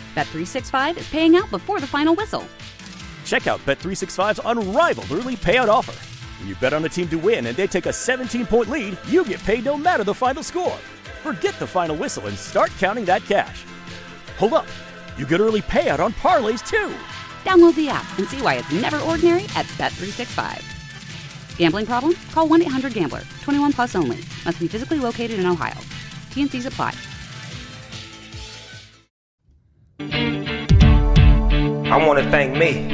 Bet365 is paying out before the final whistle. Check out Bet365's unrivaled early payout offer. When you bet on a team to win and they take a 17-point lead, you get paid no matter the final score. Forget the final whistle and start counting that cash. Hold up. You get early payout on parlays, too. Download the app and see why it's never ordinary at Bet365. Gambling problem? Call 1-800-GAMBLER. 21 plus only. Must be physically located in Ohio. T&Cs apply. I want to thank me.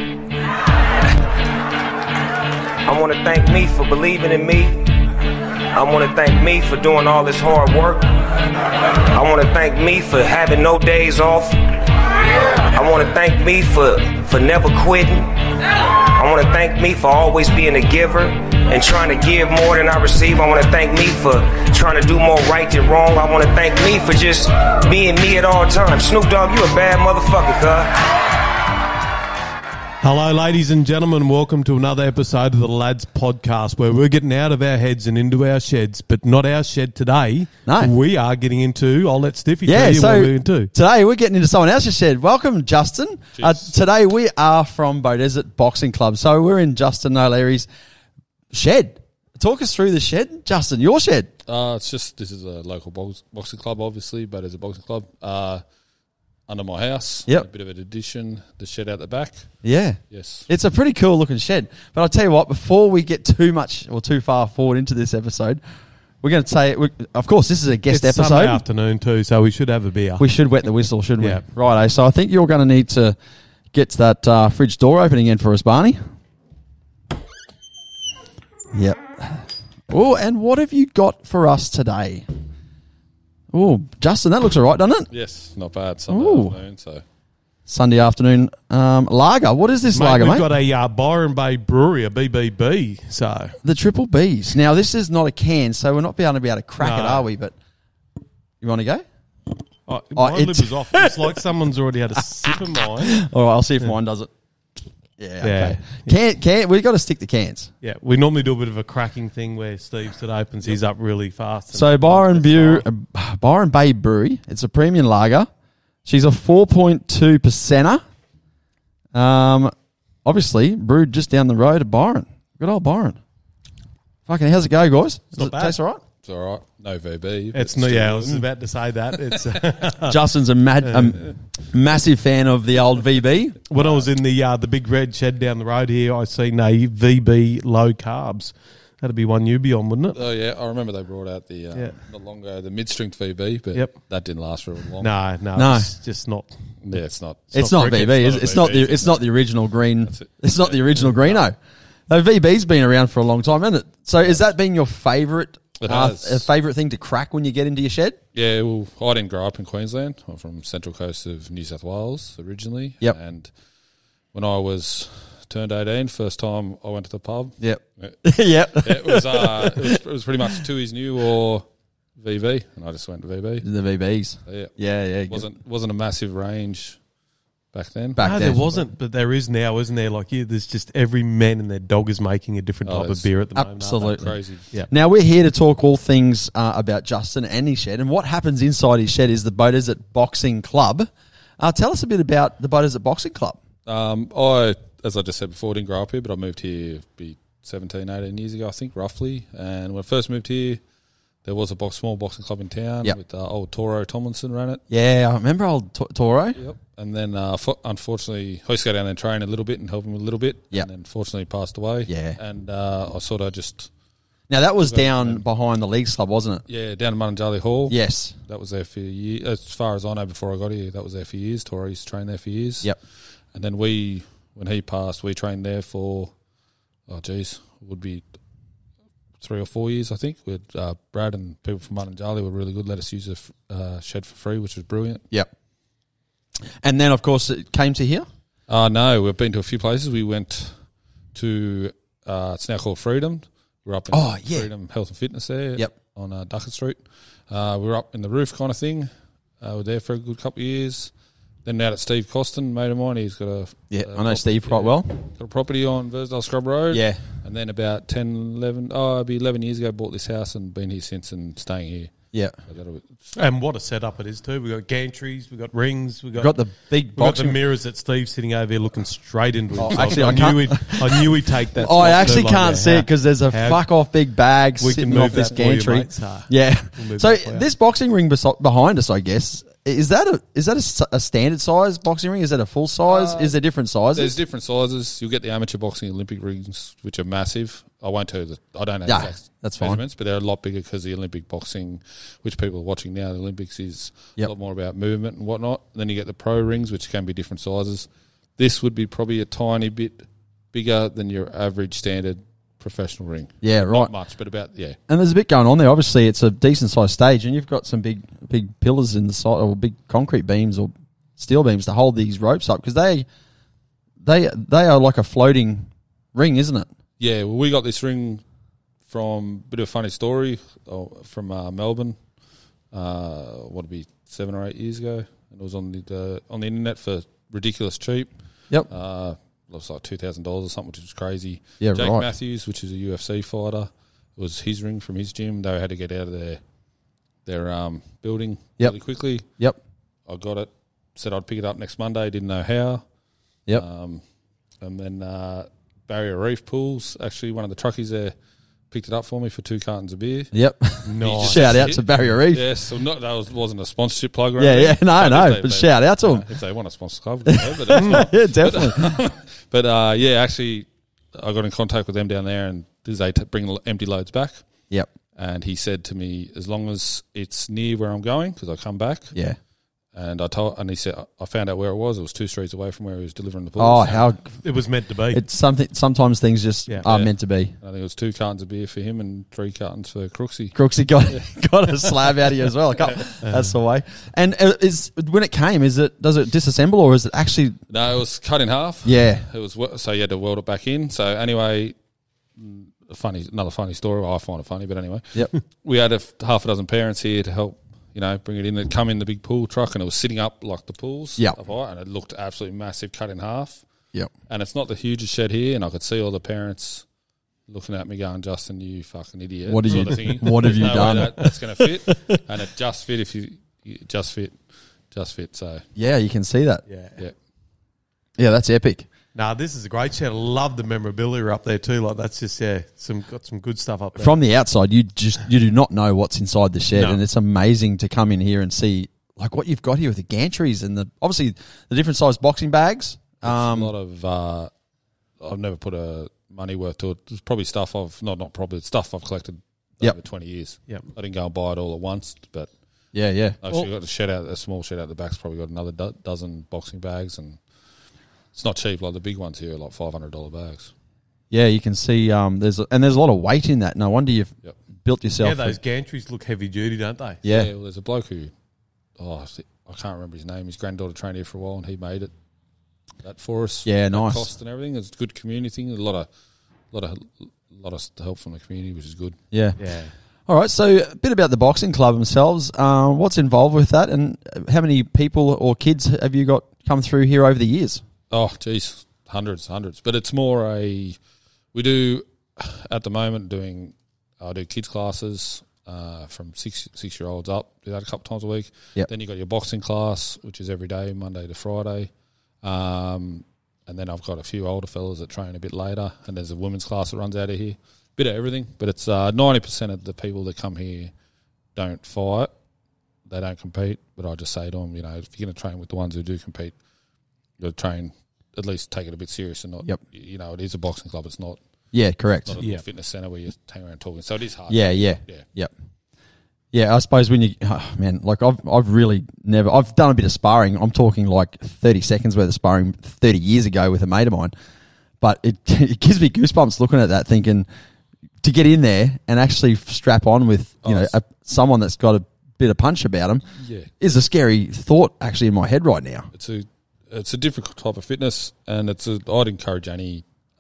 I want to thank me for believing in me. I want to thank me for doing all this hard work. I want to thank me for having no days off. I want to thank me for never quitting. I want to thank me for always being a giver and trying to give more than I receive. I want to thank me for trying to do more right than wrong. I want to thank me for just being me at all times. Snoop Dogg, you a bad motherfucker, cuz. Hello, ladies and gentlemen. Welcome to another episode of the Lads Podcast, where we're getting out of our heads and into our sheds, but not our shed today. No. We are getting into, I'll let Stiffy tell you what we're into. Today we're getting into someone else's shed. Welcome, Justin. Today we are from Beaudesert Boxing Club. So we're in Justin O'Leary's shed. Talk us through the shed. Justin, your shed. It's just, this is a local boxing club, obviously, but it's a boxing club. Under my house. Yep. A bit of an addition, the shed out the back. Yeah. Yes. It's a pretty cool looking shed. But I'll tell you what, before we get too far forward into this episode, we're going to say, of course, this is a guest episode. Sunday afternoon too, so we should have a beer. We should wet the whistle, shouldn't Yeah. we? Righto. So I think you're going to need to get that fridge door open again for us, Barney. Yep. Oh, and what have you got for us today? Oh, Justin, that looks all right, doesn't it? Yes, not bad. Sunday afternoon, so. Sunday afternoon lager. What is this lager, mate? We've got a Byron Bay Brewery, a BBB. So the Triple Bs. Now, this is not a can, so we're not going to be able to crack it, are we? But you want to go? My lid was off. It's like someone's already had a sip of mine. All right, I'll see if mine does it. Yeah, okay. Can we've got to stick to cans. Yeah, we normally do a bit of a cracking thing where Steve today opens his up really fast. So Byron Bay Brewery, it's a premium lager. She's a 4.2%er. Obviously brewed just down the road of Byron. Good old Byron. Fucking, how's it go, guys? Does it taste all right? It's all right. No VB. It's no, yeah, I was about to say that. It's Justin's a massive fan of the old VB. When I was in the big red shed down the road here, I seen a VB low carbs. That'd be one you'd be on, wouldn't it? Oh, yeah. I remember they brought out the not long ago, the mid-strength VB, but that didn't last very long. No. It's just not. Yeah, it's not. It's not VB. It's not the original green. It's not the original Greeno. No, VB's been around for a long time, hasn't it? So has that been your favourite? A favourite thing to crack when you get into your shed? Yeah, well, I didn't grow up in Queensland. I'm from Central Coast of New South Wales originally. Yep. And when I turned 18, first time I went to the pub. Yep. Yep. It was pretty much Tooheys New or VB, and I just went to VB. The VBs. So, yeah. Wasn't a massive range back then. There wasn't, but there is now, isn't there? Like, there's just every man and their dog is making a different type of beer at the moment. Absolutely. Crazy. Yeah. Now, we're here to talk all things about Justin and his shed, and what happens inside his shed is the Beaudesert Boxing Club. Tell us a bit about the Beaudesert Boxing Club. As I just said before, I didn't grow up here, but I moved here 17, 18 years ago, I think, roughly. And when I first moved here, there was a small boxing club in town with old Toro Tomlinson ran it. Yeah, I remember old Toro. Yep. And then, unfortunately, I used to go down there and train a little bit and help him a little bit. Yep. And then, fortunately, passed away. Yeah. And I sort of just... Now, that was down behind the Leagues Club, wasn't it? Yeah, down in Mununjali Hall. Yes. That was there for years. As far as I know, before I got here, that was there for years. Toro used to train there for years. Yep. And then when he passed, we trained there for, would be 3 or 4 years, I think. With Brad and people from Mununjali were really good. Let us use the shed for free, which was brilliant. Yep. And then, of course, it came to here? No, we've been to a few places. We went to, it's now called Freedom. We were up in Freedom Health and Fitness there on Duckett Street. We were up in the roof kind of thing. We were there for a good couple of years. Then out at Steve Costin, mate of mine, he's got a... I know Steve quite well. Got a property on Versdale Scrub Road. Yeah. And then about 11 years ago, bought this house and been here since and staying here. Yeah. And what a setup it is too. We've got gantries, we've got rings, we've got the big we've got the boxing mirrors that Steve's sitting over here looking straight into himself. actually, I knew he'd take that. I spot actually too, can't like, see it because there's a fuck off big bag We sitting can move off this that for you, gantry. mate, so Yeah. we'll move So that for you. this boxing ring behind us, I guess, is that a standard size boxing ring? Is that a full size? Is there different sizes? There's different sizes. You'll get the amateur boxing Olympic rings, which are massive. I won't tell you I don't know Yeah, exact that's fine. measurements, but they're a lot bigger because the Olympic boxing, which people are watching now, the Olympics is Yep. a lot more about movement and whatnot. And then you get the pro rings, which can be different sizes. This would be probably a tiny bit bigger than your average standard professional ring. Yeah, right. Not much, but about, yeah. And there's a bit going on there. Obviously, it's a decent sized stage, and you've got some big pillars in the side, or big concrete beams or steel beams to hold these ropes up because they are like a floating ring, isn't it? Yeah, well, we got this ring from a bit of a funny story from Melbourne. What would be 7 or 8 years ago, and it was on the internet for ridiculous cheap. Yep. It was like $2,000 or something, which was crazy. Yeah, Jake right. Matthews, which is a UFC fighter, it was his ring from his gym. They had to get out of their building Yep. really quickly. Yep. I got it. Said I'd pick it up next Monday. Didn't know how. Yep. And then Barrier Reef Pools, actually one of the truckies there picked it up for me for 2 cartons of beer. Yep. Nice. Shout out to Barrier Reef. Yes, so wasn't a sponsorship plug or Yeah, anything. but shout out to them. If they want a sponsor club, but that's not. Yeah, definitely. But actually, I got in contact with them down there, and they bring empty loads back. Yep. And he said to me, as long as it's near where I'm going, because I come back. Yeah. And he said, I found out where it was. It was 2 streets away from where he was delivering the pools. Oh, how It was meant to be. it's something. Sometimes things just are meant to be. I think it was 2 cartons of beer for him and 3 cartons for Crooksy. Crooksy got a slab out of you as well. That's the way. And when it came, does it disassemble or is it actually? No, it was cut in half. Yeah. It was so you had to weld it back in. So anyway, another funny story. Well, I find it funny, but anyway. Yep. We had half a dozen parents here to help, bring it in. It'd come in the big pool truck, and it was sitting up like the pools. Yep. Up high, and it looked absolutely massive, cut in half. Yep. And it's not the hugest shed here, and I could see all the parents looking at me going, "Justin, you fucking idiot." What have sort you- of thinking. what have There's you no way done? That's going to fit, and it just fit. If you just fit. So Yeah, you can see that. yeah. Yeah, that's epic. Nah, this is a great shed. I love the memorabilia up there too. Like that's just got some good stuff up there. From the outside, you do not know what's inside the shed, No. and it's amazing to come in here and see like what you've got here with the gantries and obviously the different sized boxing bags. It's a lot of. I've never put a money worth to it. It's probably stuff it's stuff I've collected over 20 years. Yep. I didn't go and buy it all at once, but Yeah. I've actually got a small shed out the back's probably got another dozen boxing bags, and it's not cheap like the big ones here, like $500 bags. Yeah, you can see there's a lot of weight in that. No wonder you've Yep. built yourself. Yeah, those gantries look heavy duty, don't they? Yeah. Well, there's a bloke who, I can't remember his name. His granddaughter trained here for a while, and he made that for us. Yeah, at nice. cost and everything. It's a good community thing. A lot of help from the community, which is good. Yeah. Yeah. All right, so a bit about the boxing club themselves. What's involved with that, and how many people or kids have you got come through here over the years? Oh, geez, hundreds. But it's more we do, at the moment, I do kids classes from 6-year-olds up. Do that a couple times a week. Yep. Then you got your boxing class, which is every day, Monday to Friday. And then I've got a few older fellas that train a bit later. And there's a women's class that runs out of here. Bit of everything. But it's 90% of the people that come here don't fight. They don't compete. But I just say to them, if you're going to train with the ones who do compete, you've got to train, at least take it a bit serious and not, Yep. it is a boxing club. It's not Yeah, correct. a little fitness centre where you hang around talking. So it is hard. Yeah. Yep. Yeah, I suppose when I've really never, I've done a bit of sparring. I'm talking like 30 seconds worth of sparring 30 years ago with a mate of mine. But it gives me goosebumps looking at that, thinking to get in there and actually strap on with, someone that's got a bit of punch about them is a scary thought actually in my head right now. It's a different type of fitness, and I'd encourage any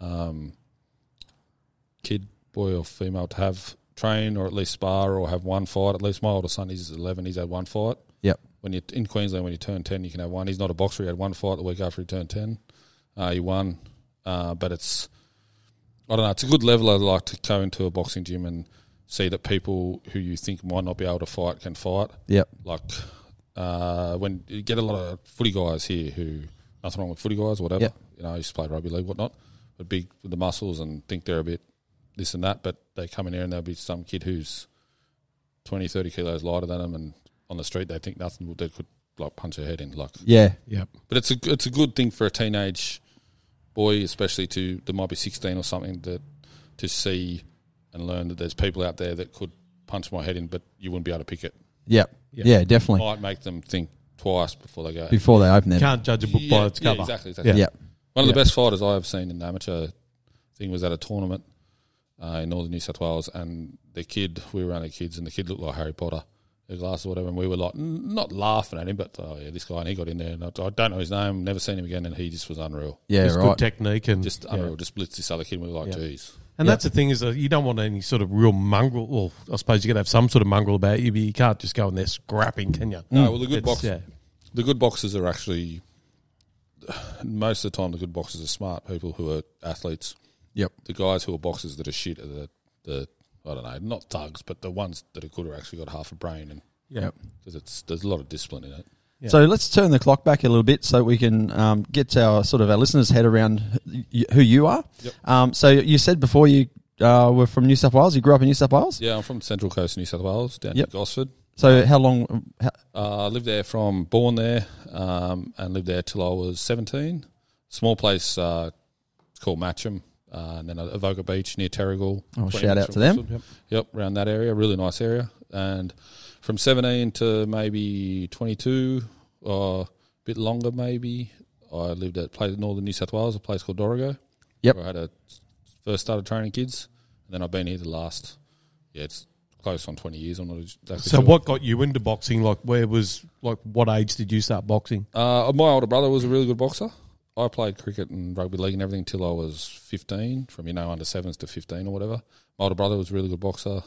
kid, boy or female, to have train or at least spar or have one fight. At least my older son, he's 11, he's had one fight. Yep. when you in Queensland, when you turn 10, you can have one. He's not a boxer. He had one fight the week after he turned 10. He won. But it's, I don't know, it's a good level. I'd like to go into a boxing gym and see that people who you think might not be able to fight can fight. Yep. Like when you get a lot of footy guys here who, nothing wrong with footy guys, whatever. Yep. You know, I used to play rugby league, whatnot, but big with the muscles and think they're a bit this and that, but they come in here and there'll be some kid who's 20, 30 kilos lighter than them, and on the street they think nothing, they could like punch their head in. Like, Yeah. Yep. but it's a good thing for a teenage boy, especially that might be 16 or something, to see and learn that there's people out there that could punch my head in, but you wouldn't be able to pick it. Yep. Yeah, definitely. Might make them think twice before they go. Before they open it. Can't judge a book by its cover. Exactly. Yeah. One of the best fighters I have seen in the amateur thing was at a tournament in northern New South Wales, and we were around the kids, and the kid looked like Harry Potter, their glasses or whatever, and we were like, not laughing at him, but this guy, and he got in there, and I don't know his name, never seen him again, and he just was unreal. Yeah, Just right. good technique and Just unreal, just blitzed this other kid, and we were like, geez. And that's the thing is that you don't want any sort of real mongrel. Well, I suppose you got to have some sort of mongrel about you, but you can't just go in there scrapping, can you? No, well, the good boxers are actually, most of the time, the good boxers are smart people who are athletes. Yep. The guys who are boxers that are shit are the I don't know, not thugs, but the ones that are good are actually got half a brain, and Yeah. because there's a lot of discipline in it. Yeah. So let's turn the clock back a little bit so we can get our listeners' head around who you are. Yep. So you said before you were from New South Wales. You grew up in New South Wales? Yeah, I'm from the Central Coast of New South Wales, down Yep. in Gosford. So how long? I lived there born there, and lived there till I was 17. Small place called Matcham, and then Avoca Beach near Terrigal. Oh, 20 shout minutes out from to them. Gosford. Yep, around that area, really nice area. And from 17 to maybe 22, or a bit longer maybe, I lived at northern New South Wales, a place called Dorrigo. Yep. Where I first started training kids, and then I've been here the last, it's close on 20 years. I'm not exactly So sure. what got you into boxing? Like, what age did you start boxing? My older brother was a really good boxer. I played cricket and rugby league and everything till I was 15, from under 7s to 15 or whatever. My older brother was a really good boxer.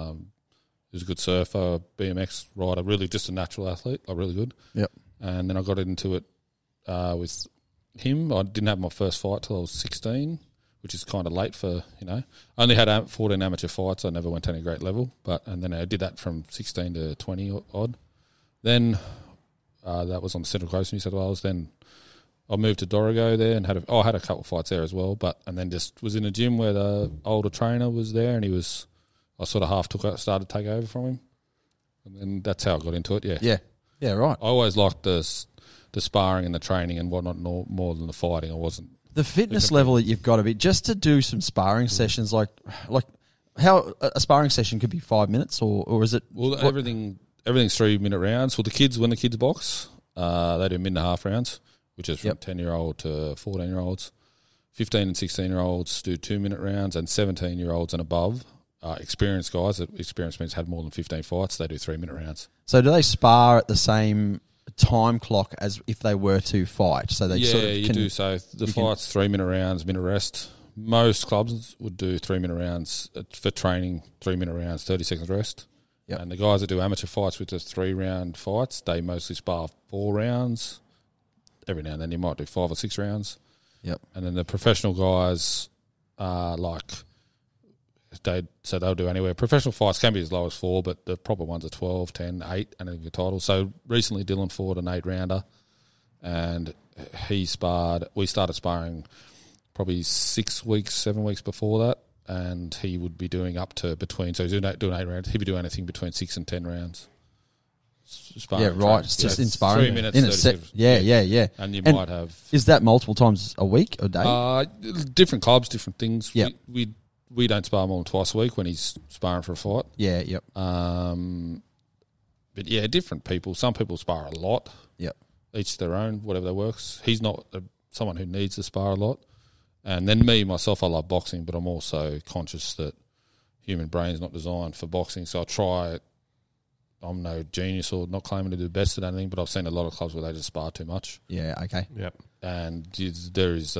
He was a good surfer, BMX rider, really just a natural athlete, like really good. Yep. And then I got into it with him. I didn't have my first fight till I was 16, which is kind of late for, I only had 14 amateur fights. I never went to any great level. And then I did that from 16 to 20 odd. Then that was on the Central Coast of New South Wales. Then I moved to Dorrigo there and had a couple of fights there as well. And then just was in a gym where the older trainer was there, and I sort of started to take over from him. And then that's how I got into it, yeah. Yeah, right. I always liked the sparring and the training and whatnot more than the fighting. I wasn't. The fitness level that you've got to be, just to do some sparring sessions, like how a sparring session could be 5 minutes, or is it? Well, everything's 3-minute rounds. Well, when the kids box, they do 1.5 rounds, which is from 10-year-old to 14-year-olds. 15 and 16-year-olds do 2-minute rounds, and 17-year-olds and above, experienced guys, experienced means had more than 15 fights, they do 3-minute rounds. So do they spar at the same time clock as if they were to fight? So they you do. So the fight's 3-minute rounds, minute rest. Most clubs would do 3-minute rounds for training, 3-minute rounds, 30 seconds rest. Yep. And the guys that do amateur fights with the 3-round fights, they mostly spar 4 rounds. Every now and then you might do 5 or 6 rounds. Yep. And then the professional guys they'll do anywhere. Professional fights can be as low as 4, but the proper ones are 12, 10, 8, and then the title. So recently Dylan fought an 8-rounder, and we started sparring probably 6 weeks, 7 weeks before that, and he would be doing up to so he's doing 8 rounds. He'd be doing anything between 6 and 10 rounds. Sparring, yeah, right. It's just in sparring. 3 minutes, in 30 seconds. Yeah. And you might have... Is that multiple times a week or day? Different clubs, different things. Yep. We don't spar more than twice a week when he's sparring for a fight. Yeah, yep. But yeah, different people. Some people spar a lot. Yep. Each their own, whatever that works. He's not someone who needs to spar a lot. And then myself, I love boxing, but I'm also conscious that human brain's not designed for boxing. So I try. I'm no genius or not claiming to do the best at anything, but I've seen a lot of clubs where they just spar too much. Yeah, okay. Yep. And there is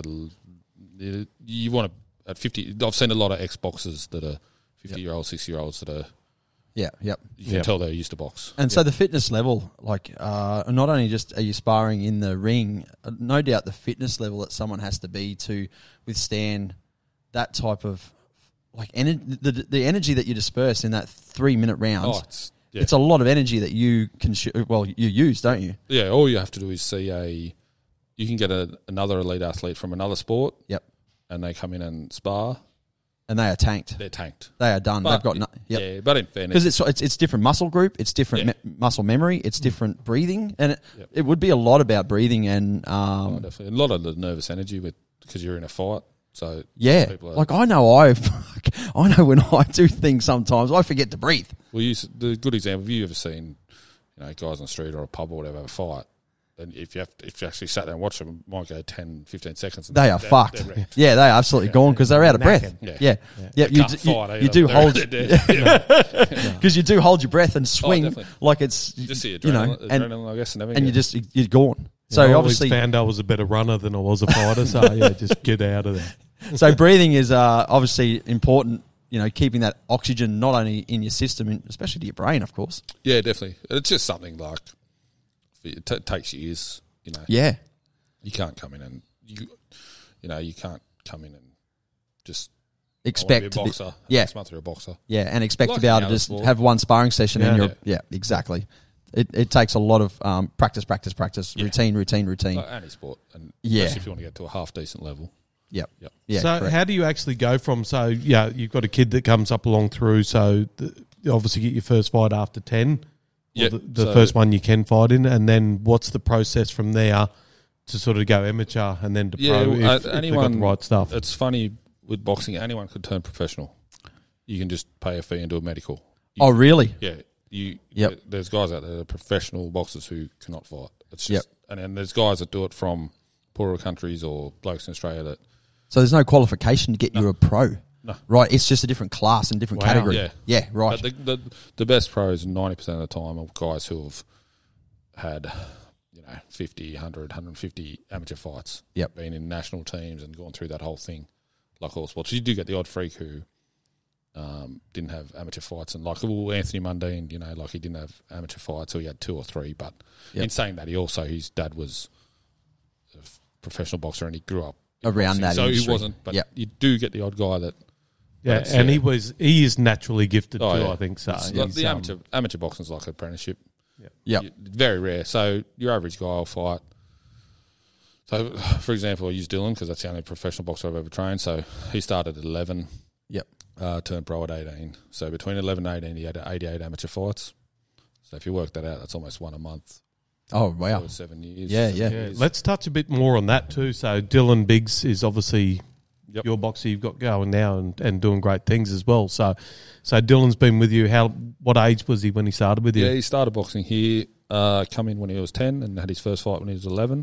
you want to. At 50, I've seen a lot of ex-boxers that are 50-year-olds, 60-year-olds that are Yeah, yep. You can tell they're used to box. And so the fitness level, like, not only just are you sparring in the ring, no doubt the fitness level that someone has to be to withstand that type of, like, the energy that you disperse in that 3-minute round. Oh, it's a lot of energy that you can, you use, don't you? Yeah, all you have to do is see you can get another elite athlete from another sport. Yep. And they come in and spar. And they are tanked. They're tanked. They are done. But They've got Yeah, but in fairness, because it's different muscle group, it's different muscle memory, it's different breathing, and it would be a lot about breathing and definitely a lot of the nervous energy because you're in a fight. So yeah, like I know when I do things sometimes I forget to breathe. Well, the good example. Have you ever seen, guys on the street or a pub or whatever have a fight? And if you actually sat there and watched them, it might go 10, 15 seconds. And they are fucked. Yeah, they are absolutely gone because they're out of breath. Yeah. You do hold because you do hold your breath and swing like it's just the adrenaline, I guess, and you're gone. So I obviously found I was a better runner than I was a fighter. So just get out of there. So breathing is obviously important. Keeping that oxygen not only in your system, especially to your brain, of course. Yeah, definitely. It's just something like. It takes years, Yeah, you can't come in and you can't come in and just expect to be a boxer. Next month you're a boxer. Yeah, and expect to be able to just have one sparring session and you're exactly. It takes a lot of practice, routine. Like any sport, and especially if you want to get to a half decent level. Yep. Yeah. So correct. How do you actually go from? So you've got a kid that comes up along through. So you obviously get your first fight after 10. Yeah, the first one you can fight in, and then what's the process from there to sort of go amateur and then to pro if they've got the right stuff? It's funny with boxing, anyone could turn professional. You can just pay a fee and do a medical. Oh, really? Yeah. There's guys out there that are professional boxers who cannot fight. It's just, and then there's guys that do it from poorer countries or blokes in Australia that. So there's no qualification to get you a pro. No. right? It's just a different class and different category. Yeah, right. But the best pros 90% of the time are guys who have had 50, 100, 150 amateur fights. Yep. Been in national teams and gone through that whole thing, like all sports. You do get the odd freak who didn't have amateur fights, and like Anthony Mundine, like he didn't have amateur fights, or he had 2 or 3. But in saying that, his dad was a professional boxer, and he grew up around that. So industry. He wasn't. But you do get the odd guy that. Yeah, and he is naturally gifted too. I think so. Like the amateur boxing is like an apprenticeship. Yeah, very rare. So your average guy will fight. So, for example, I use Dylan because that's the only professional boxer I've ever trained. So he started at 11. Yep. Turned pro at 18. So between 11 and 18, he had 88 amateur fights. So if you work that out, that's almost one a month. Oh, wow. For 7 years. Yeah. Let's touch a bit more on that too. So Dylan Biggs is obviously your boxer you've got going now and doing great things as well. So Dylan's been with you. What age was he when he started with you? Yeah, he started boxing here, come in when he was 10 and had his first fight when he was 11.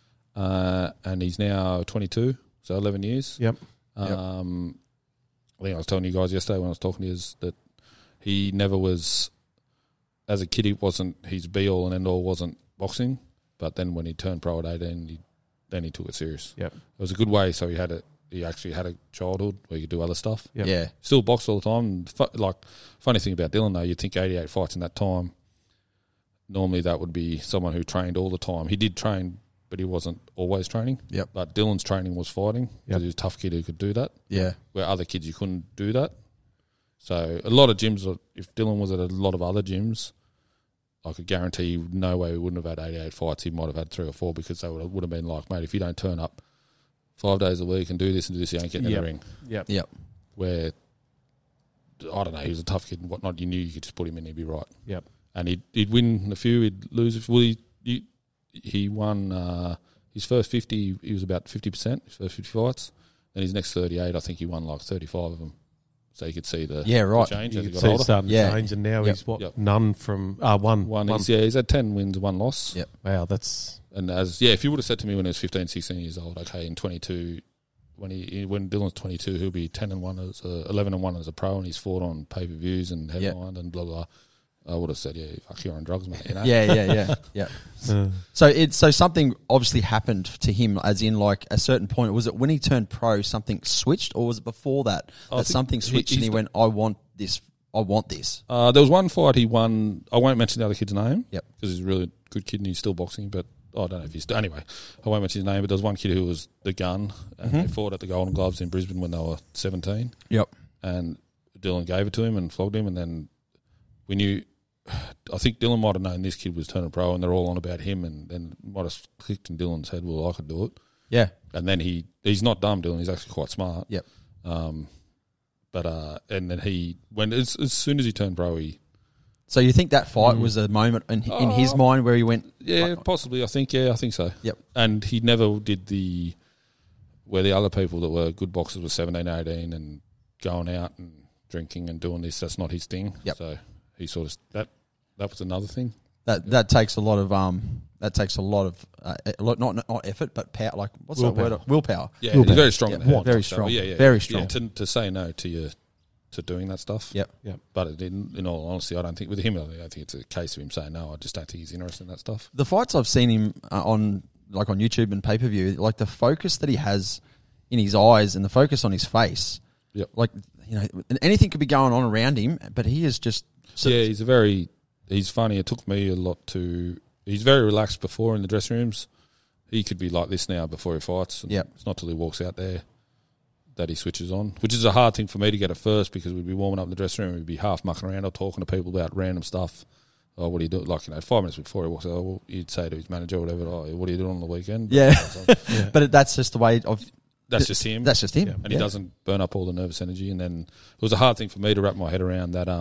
And he's now 22, so 11 years. Yep. I think I was telling you guys yesterday when I was talking to you that he never was, as a kid, his be-all and end-all wasn't boxing. But then when he turned pro at 18, then he took it serious. Yep. It was a good way, so he actually had a childhood where he could do other stuff. Yep. Yeah. Still boxed all the time. Funny thing about Dylan, though, you'd think 88 fights in that time. Normally that would be someone who trained all the time. He did train, but he wasn't always training. Yep. But Dylan's training was fighting because he was a tough kid who could do that. Yeah. Where other kids, you couldn't do that. So a lot of gyms, if Dylan was at a lot of other gyms, I could guarantee no way we wouldn't have had 88 fights. He might have had 3 or 4 because they would have been like, mate, if you don't turn up 5 days a week and do this, you ain't getting in the ring. Yep. Where, I don't know, he was a tough kid and whatnot. You knew you could just put him in, he'd be right. Yep. And he'd win a few, he'd lose a few. Well, he won his first 50, he was about 50%, his first 50 fights. Then his next 38, I think he won like 35 of them. So you could see the change as he got older. Starting to change, and now he's none from one. He's had 10 wins, 1 loss. Yep. Wow, that's... And if you would have said to me when he was 15, 16 years old, okay, in 22, when Dylan's 22, he'll be 10-1 as 11-1 as a pro, and he's fought on pay-per-views and headlined and blah blah. I would have said, fuck, you're on drugs, mate. Yeah. So something obviously happened to him, as in like a certain point. Was it when he turned pro, something switched, or was it before that something switched and he went, I want this I want this. There was one fight he won. I won't mention the other kid's name. Yep. Because he's a really good kid and he's still boxing, but I don't know if he's still. Anyway, I won't mention his name, but there was one kid who was the gun, and they fought at the Golden Gloves in Brisbane when they were 17. Yep. And Dylan gave it to him and flogged him, and then we knew. I think Dylan might have known this kid was turning pro, and they're all on about him, and then might have clicked in Dylan's head, well, I could do it. Yeah. And then he's not dumb, Dylan. He's actually quite smart. Yep. But and then as soon as he turned pro, So you think that fight was a moment in his mind where he went? Yeah, possibly. I think so. Yep. And he never did where the other people that were good boxers were 17, 18 and going out and drinking and doing this. That's not his thing. Yep. So he sort of that was another thing. That takes a lot of not effort, but power. Like what's that word? Willpower. Yeah, he's very strong. Yep. in that. Very So, strong. yeah. Very strong. Yeah, to say no to doing that stuff. Yep. But in all honesty, I don't think with him. I don't think it's a case of him saying no. I just don't think he's interested in that stuff. The fights I've seen him on YouTube and pay per view, like the focus that he has in his eyes and the focus on his face. Yep. Like anything could be going on around him, but he is just. He's funny. It took me a lot to. He's very relaxed before in the dressing rooms. He could be like this now before he fights. Yep. It's not till he walks out there that he switches on, which is a hard thing for me to get at first because we'd be warming up in the dressing room, we'd be half mucking around or talking to people about random stuff. Oh, what do you do? 5 minutes before he walks out, well, you'd say to his manager or whatever, oh, what are you doing on the weekend? Yeah. But that's just the way of. That's just him. That's just him. Yeah. And he doesn't burn up all the nervous energy. And then it was a hard thing for me to wrap my head around that.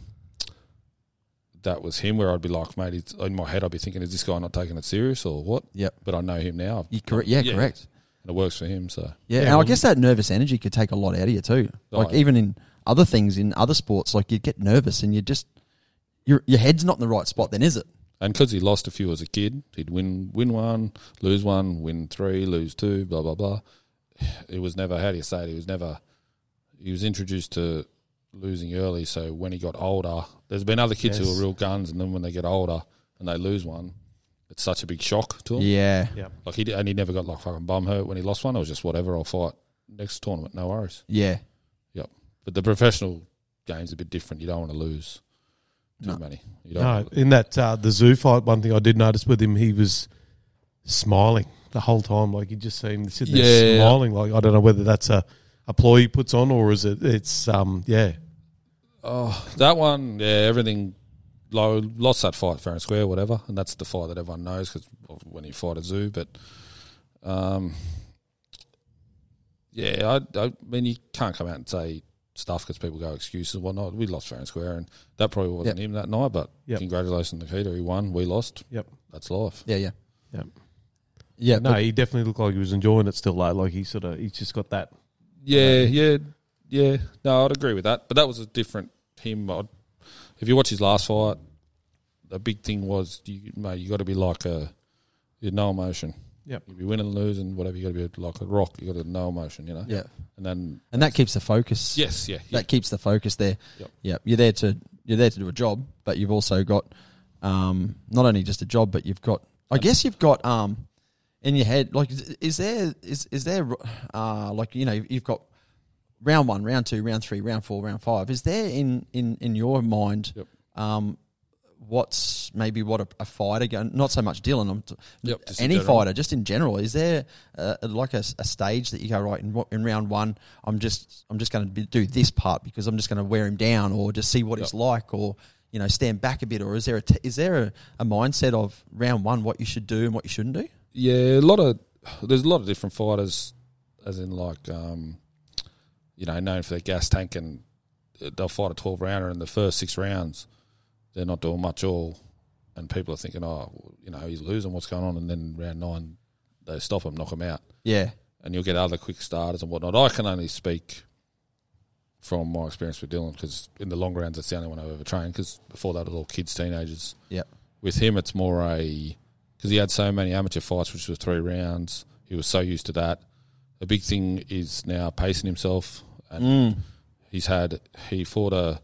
That was him, where I'd be like, mate, in my head I'd be thinking, is this guy not taking it serious or what? Yep. But I know him now. Correct. And it works for him, so. Yeah, and I guess that nervous energy could take a lot out of you too. Like even in other things, in other sports, like you'd get nervous and you just, your head's not in the right spot then, is it? And because he lost a few as a kid, he'd win one, lose one, win 3, lose 2, blah, blah, blah. It was never, how do you say it, he was introduced to losing early, so when he got older, there's been other kids who are real guns, and then when they get older and they lose one, it's such a big shock to him. Yeah. Like he never got like fucking bum hurt when he lost one. It was just whatever, I'll fight next tournament, no worries. Yeah. Yep. But the professional game's a bit different. You don't want to lose too many. You don't No, in that the Zoo fight, one thing I did notice with him, he was smiling the whole time. Like you just seen him sitting there smiling. Like I don't know whether that's a ploy he puts on or is it's Oh, that one, everything. Lost that fight fair and square, whatever, and that's the fight that everyone knows because when you fight a Zoo. But, I mean, you can't come out and say stuff because people go excuses and whatnot. We lost fair and square, and that probably wasn't him that night. But congratulations, Nikita, he won. We lost. Yep, that's life. Yeah. No, he definitely looked like he was enjoying it still. Like he's just got that. Yeah. No, I'd agree with that. But that was a different him. If you watch his last fight, the big thing was, you got to be like you had no emotion. Yep. You'd be winning and losing, whatever. You got to be like a rock. You got to have no emotion, you know. Yeah. And that keeps the focus. Yes. Yeah. That keeps the focus there. Yep. Yeah. You're there to do a job, but you've also got not only just a job, but you've got. I guess you've got in your head, like, is there like, you've got round 1, round 2, round 3, round 4, round 5. Is there in your mind what a fighter going? Not so much Dylan. Any fighter, just in general. Is there like a stage that you go, right, in round 1, I'm just going to do this part because I'm just going to wear him down, or just see what it's like, or stand back a bit, or is there a mindset of round 1 what you should do and what you shouldn't do? Yeah, there's a lot of different fighters, as in like. Known for their gas tank, and they'll fight a 12-rounder in the first 6 rounds. They're not doing much all, and people are thinking, he's losing, what's going on? And then round 9, they stop him, knock him out. Yeah. And you'll get other quick starters and whatnot. I can only speak from my experience with Dylan, because in the long rounds, that's the only one I've ever trained, because before that, it was all kids, teenagers. Yeah. With him, it's more because he had so many amateur fights, which was 3 rounds, he was so used to that. The big thing is now pacing himself, and he fought a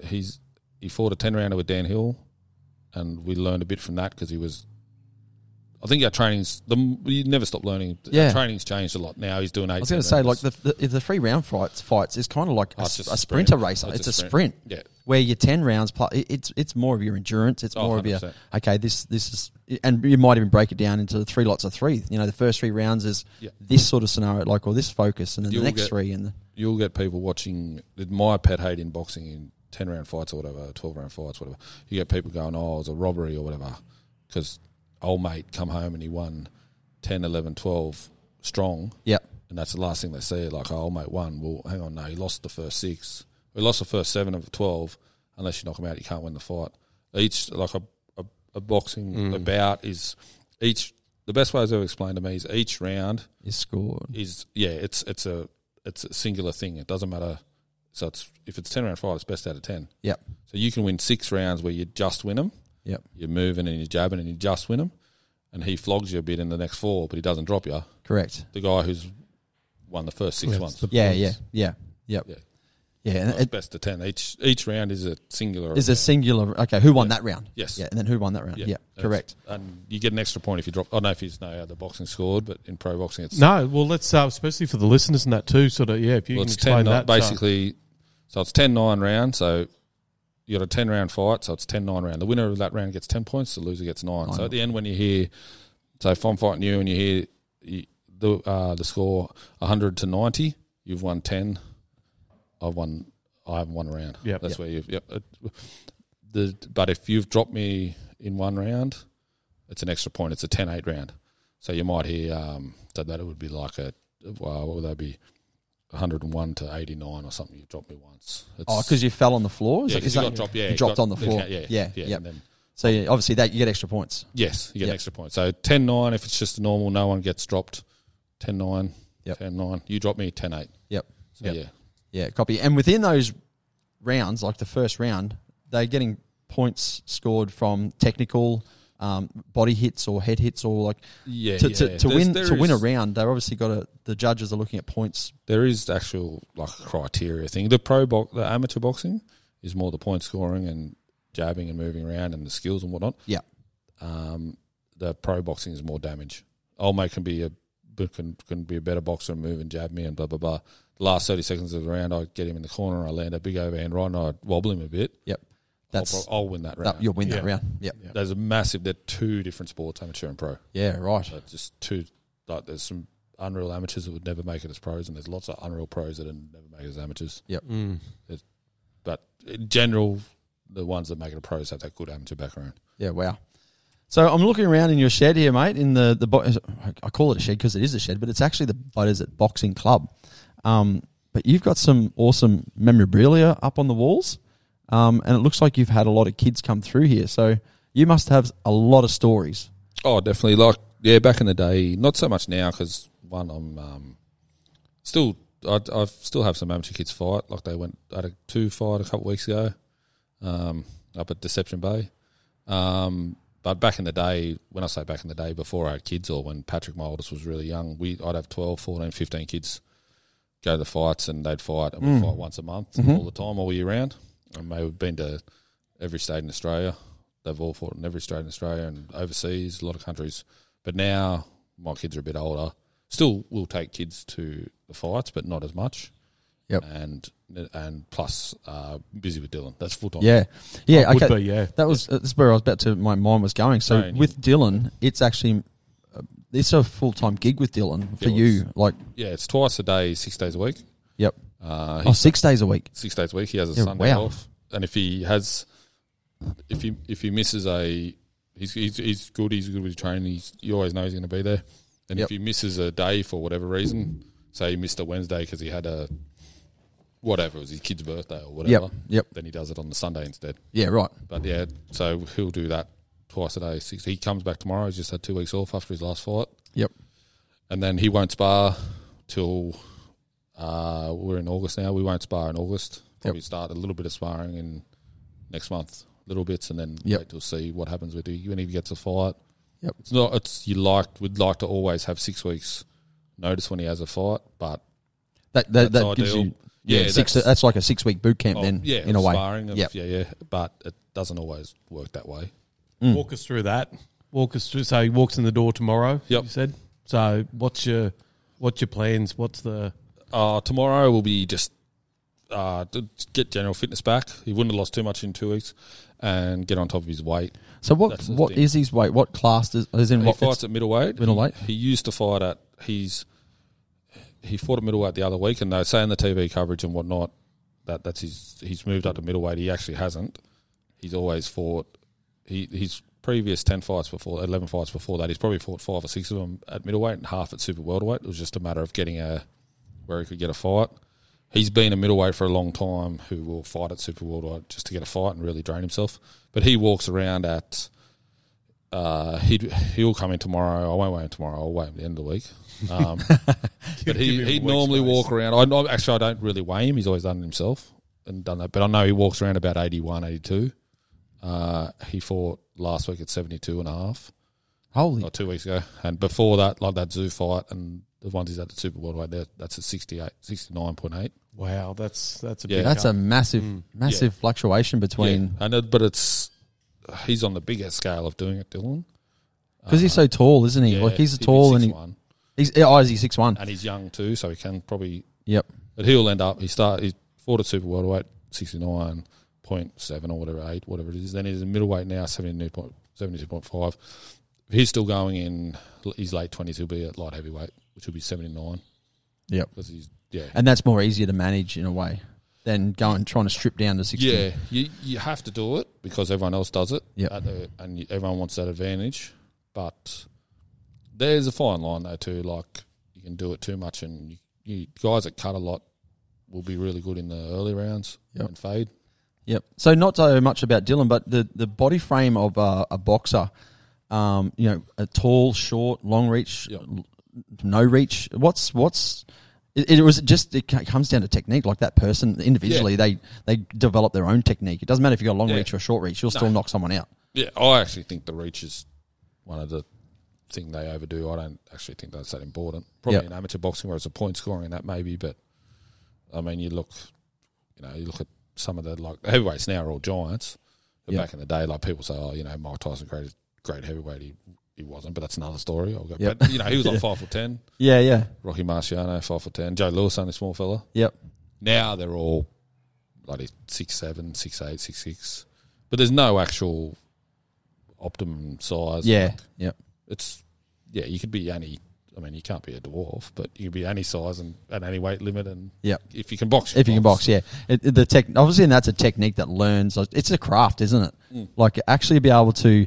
10-rounder with Dan Hill, and we learned a bit from that because he was I think our training's you never stop learning. Yeah. Our training's changed a lot now. He's doing 8. I was going to say, like if the 3 round fights is kind of like a just a sprinter sprint. racer. It's It's a a sprint. sprint. Yeah. Where your 10 rounds, it's more of your endurance. It's more of your 100%. okay. This is, and you might even break it down into 3 lots of 3. You know, the first 3 rounds is this sort of scenario, like or this focus, and then the next 3 and you'll get people watching. My pet hate in boxing in 10-round fights or whatever, 12-round fights, whatever. You get people going, oh, it was a robbery or whatever, because old mate come home and he won 10, 11, 12 strong. Yep. And that's the last thing they see, like, oh, old mate won. Well, hang on, no, he lost the first 6. He lost the first 7 of the 12. Unless you knock him out, you can't win the fight. Each, like a boxing bout is each. The best way it's ever explained to me is each round is scored. It's a singular thing. It doesn't matter. So if it's 10-round fight, it's best out of 10. Yep. So you can win 6 rounds where you just win them. Yep. You're moving and you're jabbing and you just win them, and he flogs you a bit in the next 4, but he doesn't drop you. Correct. The guy who's won the first 6 ones. Yeah. And it's best of 10. Each round is a singular. Is a singular. Okay, who won that round? Yes. Yeah, and then who won that round? Yeah, correct. And you get an extra point if you drop. I don't know if you know how the boxing scored, but in pro boxing, it's No, well, let's especially for the listeners and that too. Sort of, if you can it's explain 10 that. basically. So it's 10-9 round. So you got a 10-round fight. So it's 10-9 round. The winner of that round gets 10 points. The loser gets 9. So at the end, when you hear, so if I'm fighting you and you hear the score 100 to 90, you've won 10. I haven't won a round. Yep. That's where you've. Yep. But if you've dropped me in 1 round, it's an extra point. It's a 10-8 round. So you might hear that it would be like what would that be? 101 to 89 or something. You dropped me once. Because you fell on the floor. Yeah, because you got dropped. Yeah, you dropped on the floor. Yeah. And then, so obviously that you get extra points. yes, you get an extra point. So 10-9 if it's just a normal, no one gets dropped. 10-9, 10-9. You drop me 10-8. Yep. So Yeah, copy. And within those rounds, like the first round, they're getting points scored from technical body hits or head hits or like to win a round. They're obviously the judges are looking at points. There is actual like criteria thing. The amateur boxing is more the point scoring and jabbing and moving around and the skills and whatnot. Yeah. The pro boxing is more damage. Old mate can be a better boxer and move and jab me and blah blah blah. The last 30 seconds of the round, I get him in the corner, I land a big overhand right, and I wobble him a bit. Yep. I'll win that round. You'll win that round. Yep. There's they're 2 different sports, amateur and pro. Yeah, right. So just 2, like there's some unreal amateurs that would never make it as pros, and there's lots of unreal pros that would never make it as amateurs. Yep. But in general, the ones that make it a pros have that good amateur background. Yeah, wow. So I'm looking around in your shed here, mate, in I call it a shed because it is a shed, but it's actually the Butters at Boxing Club. But you've got some awesome memorabilia up on the walls, and it looks like you've had a lot of kids come through here. So you must have a lot of stories. Oh, definitely. Back in the day, not so much now because I'm still I still have some amateur kids fight. Like they went at a 2 fight a couple of weeks ago, up at Deception Bay. But back in the day, when I say back in the day, before I had kids or when Patrick, my oldest, was really young, I'd have 12, 14, 15 kids go to the fights and they'd fight and we'd fight once a month all the time, all year round. And they've been to every state in Australia. They've all fought in every state in Australia and overseas, a lot of countries. But now my kids are a bit older. Still will take kids to the fights, but not as much. Yep. And plus busy with Dylan. That's full time. Yeah. Okay. That's where I was about to. My mind was going. So with Dylan, it's actually it's a full time gig with Dylan for you. Like it's twice a day, 6 days a week. Yep. 6 days a week. 6 days a week. He has a Sunday off, and if he misses he's good. He's good with training. You always know he's going to be there. And if he misses a day for whatever reason, say he missed a Wednesday because he had whatever, it was his kid's birthday or whatever. Yep. Then he does it on the Sunday instead. Yeah, right. But so he'll do that twice a day. He comes back tomorrow. He's just had 2 weeks off after his last fight. Yep. And then he won't spar till we're in August now. We won't spar in August. Probably start a little bit of sparring in next month, little bits, and then wait till see what happens when he gets a fight. Yep. We'd like to always have 6 weeks notice when he has a fight, but that gives you that's like a 6 week boot camp in a way. Sparring but it doesn't always work that way. Walk us through that. walk us through. So he walks in the door tomorrow. Yep. You said. So what's your plans? What's the tomorrow will be just to get general fitness back. He wouldn't have lost too much in 2 weeks, and get on top of his weight. So That's the what thing. is his weight? What class is in? He What fights at middleweight. Middleweight? He used to fight at he fought at middleweight the other week, and they say in the TV coverage and whatnot that's he's moved up to middleweight. He actually hasn't. He's always fought. His previous 11 fights before that, he's probably fought 5 or 6 of them at middleweight and half at super welterweight. It was just a matter of getting where he could get a fight. He's been a middleweight for a long time who will fight at super welterweight just to get a fight and really drain himself. But he walks around at. He'll come in tomorrow. I won't weigh him tomorrow. I'll weigh him at the end of the week. But he'd normally walk around. I don't really weigh him. He's always done it himself and done that. But I know he walks around about 81, 82. He fought last week at 72 and a half. Holy! Or 2 weeks ago. And before that, like that Zoo fight and the ones he's at the super welterweight, that's at 69.8. wow? That's a big That's a jump. massive fluctuation between But he's on the bigger scale of doing it, Dylan. because he's so tall, isn't he? Yeah, Like he's he'd be tall and 6'1". is he 6'1"? And he's young too, so he can probably. Yep. But he'll end up. He fought at super welterweight 69.7 or whatever it is. Then he's in middleweight now 72.5. If he's still going in his late 20s, he'll be at light heavyweight, which will be 79. Yep. Because he's And that's more easier to manage in a way than trying to strip down to 60. Yeah, you have to do it because everyone else does it. Yep. And everyone wants that advantage. But there's a fine line though too. Like you can do it too much, and you guys that cut a lot will be really good in the early rounds and fade. Yep. So not so much about Dylan, but the body frame of a boxer. A tall, short, long reach, no reach. It comes down to technique. Like that person individually, they develop their own technique. It doesn't matter if you got a long reach or a short reach. You'll still knock someone out. Yeah, I actually think the reach is one of the thing they overdo. I don't actually think that's that important. Probably in amateur boxing where it's a point scoring and that maybe, but I mean you look at some of the like heavyweights now are all giants. But back in the day, like people say, Mike Tyson great heavyweight. He wasn't, but that's another story. But he was like 5'10". Yeah. Rocky Marciano 5'10". Joe Lewis, only small fella. Yep. Now they're all like 6'7", 6'8", 6'6". But there's no actual optimum size. Yeah. Like, Yep. You could be any. I mean, you can't be a dwarf, but you can be any size and at any weight limit. And if you can box, obviously, and that's a technique that learns. It's a craft, isn't it? Like actually be able to.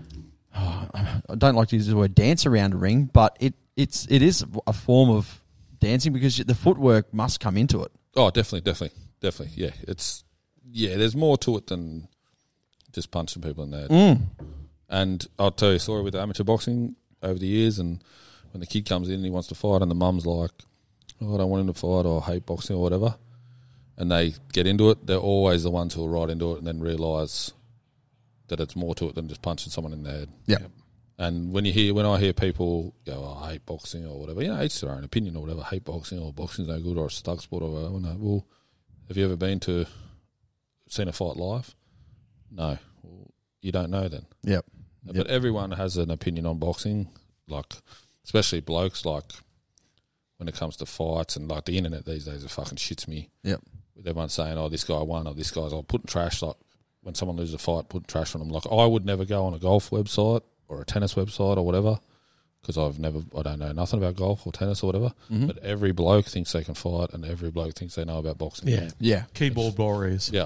I don't like to use the word dance around a ring, but it is a form of dancing because the footwork must come into it. Oh, definitely. Yeah, there's more to it than just punching people in the head. And I'll tell you a story with amateur boxing over the years, and when the kid comes in and he wants to fight, and the mum's like, "Oh, I don't want him to fight," or "I hate boxing," or whatever, and they get into it, they're always the ones who are right into it, and then realise that it's more to it than just punching someone in the head. Yeah. And when I hear people go, "Oh, I hate boxing," or whatever, it's their own opinion or whatever, hate boxing or boxing's no good or a thug sport or whatever. Well, have you ever seen a fight live? No. Well, you don't know then. Yep. But everyone has an opinion on boxing, like especially blokes. Like when it comes to fights and like the internet these days, it fucking shits me. Yep. With everyone saying, "Oh, this guy won," or "This guy's," or putting trash. Like when someone loses a fight, putting trash on them. Like I would never go on a golf website or a tennis website or whatever because I don't know nothing about golf or tennis or whatever. Mm-hmm. But every bloke thinks they can fight, and every bloke thinks they know about boxing. Yeah. Keyboard warriors. Yeah,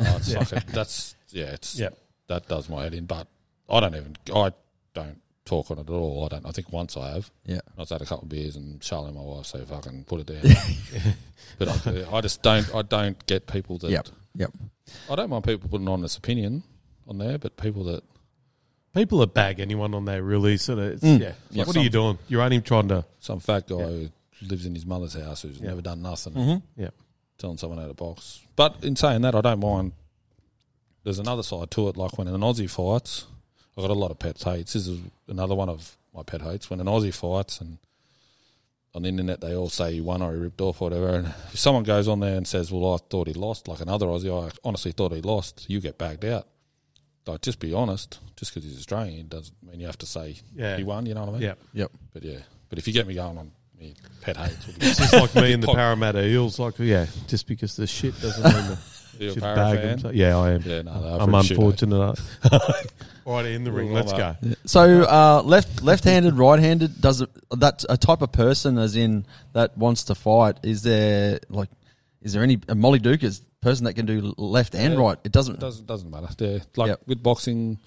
that does my head in. But I don't talk on it at all. I think once I have. Yeah. I've had a couple of beers and Charlie and my wife say, "Fucking put it down." But I just don't. I don't get people that. Yep. I don't mind people putting on this opinion on there, but people that bag anyone on there really sort of. Like what are you doing? You're only trying to. Some fat guy who lives in his mother's house who's never done nothing. Mm-hmm. Yeah. Telling someone how to box. But in saying that, I don't mind. There's another side to it. Like when an Aussie fights, I've got a lot of pet hates. This is another one of my pet hates. When an Aussie fights and on the internet they all say he won or he ripped off or whatever, and if someone goes on there and says, "Well, I thought he lost," like another Aussie, "I honestly thought he lost," you get bagged out. like, just be honest. Just because he's Australian doesn't mean you have to say he won. You know what I mean? Yeah. Yep. But but if you get me going on me pet hates, It's just like me and the Parramatta Eels. Like, just because the shit doesn't mean the You're a should Para bag fan? them. So, yeah, I am. Yeah, no, I'm unfortunate. All right, in the ring. Let's go. So left-handed, right-handed. Does it? That's a type of person, as in that wants to fight. Is there any Molly Duke is person that can do left and right? It doesn't matter. Yeah, like with boxing,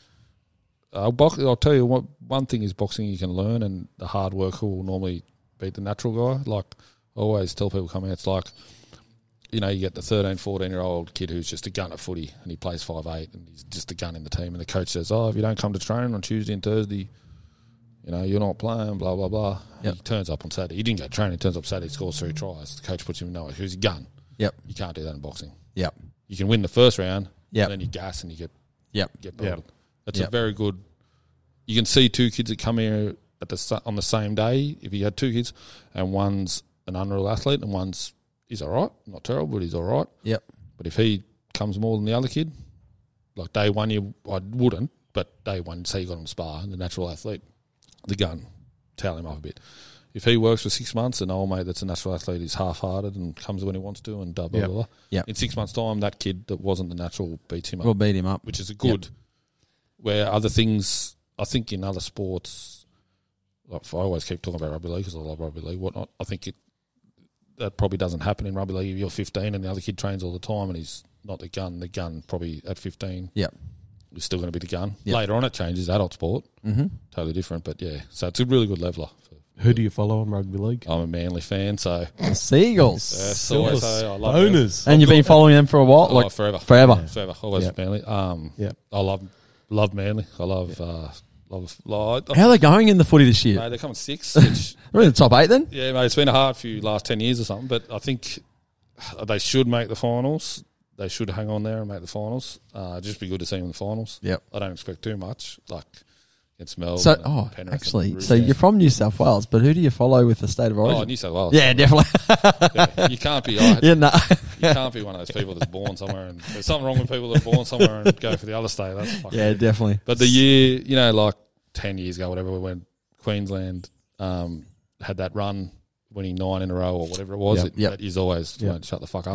I'll tell you one thing is boxing you can learn, and the hard worker will normally beat the natural guy. Like I always tell people coming out, it's like, you know, you get the 13, 14-year-old kid who's just a gun at footy and he plays 5'8", and he's just a gun in the team, and the coach says, if you don't come to training on Tuesday and Thursday, you know, you're not playing, blah, blah, blah. Yep. He turns up on Saturday. He didn't go to training. He turns up Saturday, scores 3 tries. The coach puts him in nowhere. He's a gun. Yep. You can't do that in boxing. Yep. You can win the first round, yep, and then you gas and you get belted. Yep. That's a very good. You can see 2 kids that come here on the same day. If you had 2 kids, and one's an unreal athlete and he's all right, not terrible, but he's all right. Yep. But if he comes more than the other kid, like day one, I wouldn't. But day one, say you got him spar, and the natural athlete, the gun, towel him up a bit. If he works for 6 months, an old mate that's a natural athlete is half-hearted and comes when he wants to and blah, blah, blah. Yep. In 6 months' time, that kid that wasn't the natural beats him up. We'll beat him up. Which is a good. Yep. Where other things, I think in other sports, like I always keep talking about rugby league because I love rugby league, whatnot. I think that probably doesn't happen in rugby league if you're 15 and the other kid trains all the time and he's not the gun. The gun probably at 15 is still going to be the gun. Yep. Later on it changes, adult sport, totally different. But so it's a really good leveler. Who do you follow on rugby league? I'm a Manly fan, so the Seagulls. I love owners. And you've been following them for a while, forever. Forever. Always Manly. I love Manly. I love. How are they going in the footy this year? Mate, they're coming 6th. Which, they're in the top 8 then? Yeah, mate, it's been a hard few last 10 years or something, but I think they should make the finals. They should hang on there and make the finals. Just be good to see them in the finals. Yep. I don't expect too much, like against Melbourne. So, actually, so you're from New South Wales, but who do you follow with the state of origin? Oh, New South Wales. Yeah, definitely. You can't be. You can't be one of those people that's born somewhere, and there's something wrong with people that are born somewhere and go for the other state. That's fucking weird. Definitely. But the year, like 10 years ago, whatever, when Queensland had that run, winning 9 in a row or whatever it was, that is always shut the fuck up.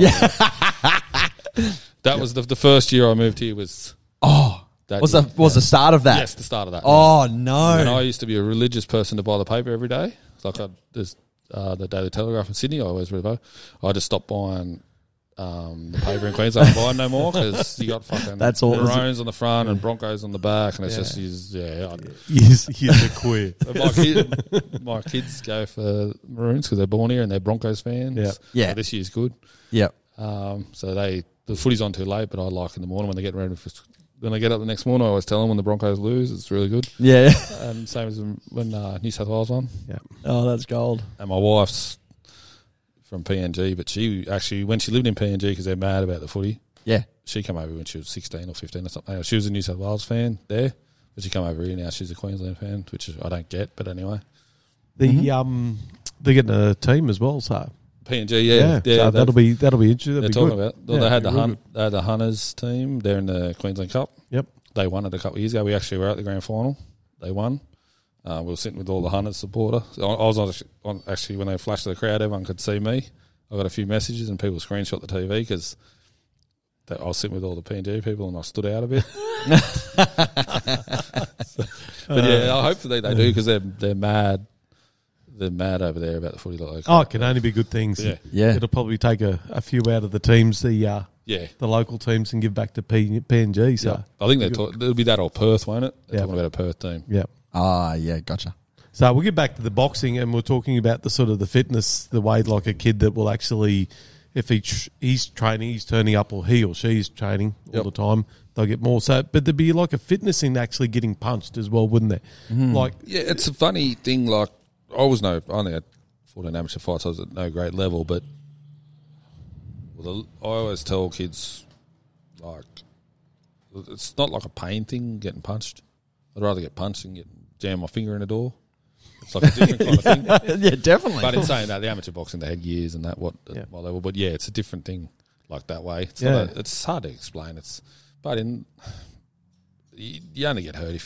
That was the first year I moved here. Was the start of that? Yes, the start of that. Oh no! And I used to be a religious person to buy the paper every day. Like there's the Daily Telegraph in Sydney. I always read about. I just stopped buying the paper in Queensland. I don't buy them no more because you got fucking Maroons on the front and Broncos on the back, and it's just he's a queer. My kids go for Maroons because they're born here and they're Broncos fans. Yeah. So this year's good. Yep. So the footy's on too late, but I like in the morning when they get ready for. When I get up the next morning, I always tell them when the Broncos lose, it's really good. Yeah. And same as when New South Wales won. Yeah. Oh, that's gold. And my wife's from PNG, but she actually, when she lived in PNG because they're mad about the footy. Yeah. She came over when she was 16 or 15 or something. She was a New South Wales fan there, but she came over here now. She's a Queensland fan, which I don't get, but anyway. They're getting a team as well, so. PNG, so that'll be interesting. They're talking about. Well, they had the Hunters team. They're in the Queensland Cup. Yep, they won it a couple of years ago. We actually were at the grand final. They won. We were sitting with all the Hunters supporters. I was actually when they flashed to the crowd, everyone could see me. I got a few messages and people screenshot the TV because I was sitting with all the PNG people and I stood out a bit. But I hope that they do because they're mad. They're mad over there about the footy. It can only be good things. Yeah. It'll probably take a few out of the teams, the local teams, and give back to PNG. So I think it'll be that or Perth, won't it? They're talking about a Perth team. Yeah. Ah, yeah, gotcha. So we'll get back to the boxing, and we're talking about the sort of the fitness, the way like a kid that will actually, if he's training, he's turning up, or he or she's training all the time, they'll get more. So, but there'd be like a fitness in actually getting punched as well, wouldn't there? Mm. Like, it's a funny thing. Like, I only had 14 amateur fights. I was at no great level, but I always tell kids, like, it's not like a pain thing getting punched. I'd rather get punched and jam my finger in a door. It's like a different kind of thing. Yeah, definitely. But in saying that, the amateur boxing, they had years and that my level. But it's a different thing, like that way. It's hard to explain. you only get hurt if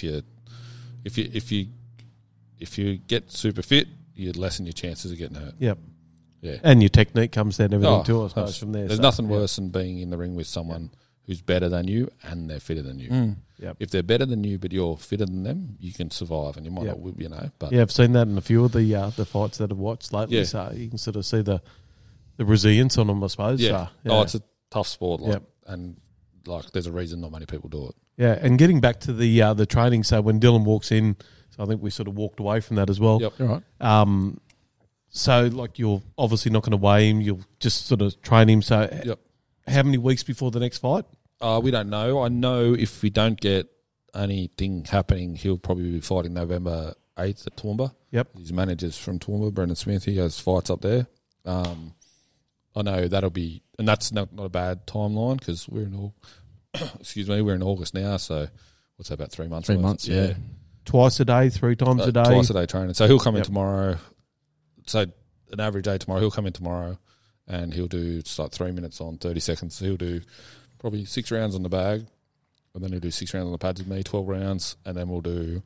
you get super fit, you lessen your chances of getting hurt. Yep. Yeah. And your technique comes down everything too, I suppose, from there. There's so, nothing worse than being in the ring with someone who's better than you and they're fitter than you. Yep. If they're better than you but you're fitter than them, you can survive and you might not, But yeah, I've seen that in a few of the fights that I've watched lately. Yeah. So you can sort of see the resilience on them, I suppose. yeah. So, It's a tough sport, and there's a reason not many people do it. yeah. And getting back to the training, so when Dylan walks in, so I think we sort of walked away from that as well. Yep. All right. So you're obviously not going to weigh him. You'll just sort of train him. So how many weeks before the next fight? We don't know. I know if we don't get anything happening, he'll probably be fighting November 8th at Toowoomba. Yep. His manager's from Toowoomba, Brendan Smith. He has fights up there. I know that'll be, and that's not a bad timeline because we're in we're in August now. So what's that, about 3 months? 3 months, yeah. Twice a day, 3 times a day? Twice a day training. So he'll come in tomorrow. So an average day tomorrow, he'll come in tomorrow and he'll do 3 minutes on 30 seconds. So he'll do probably 6 rounds on the bag, and then he'll do 6 rounds on the pads with me, 12 rounds, and then we'll do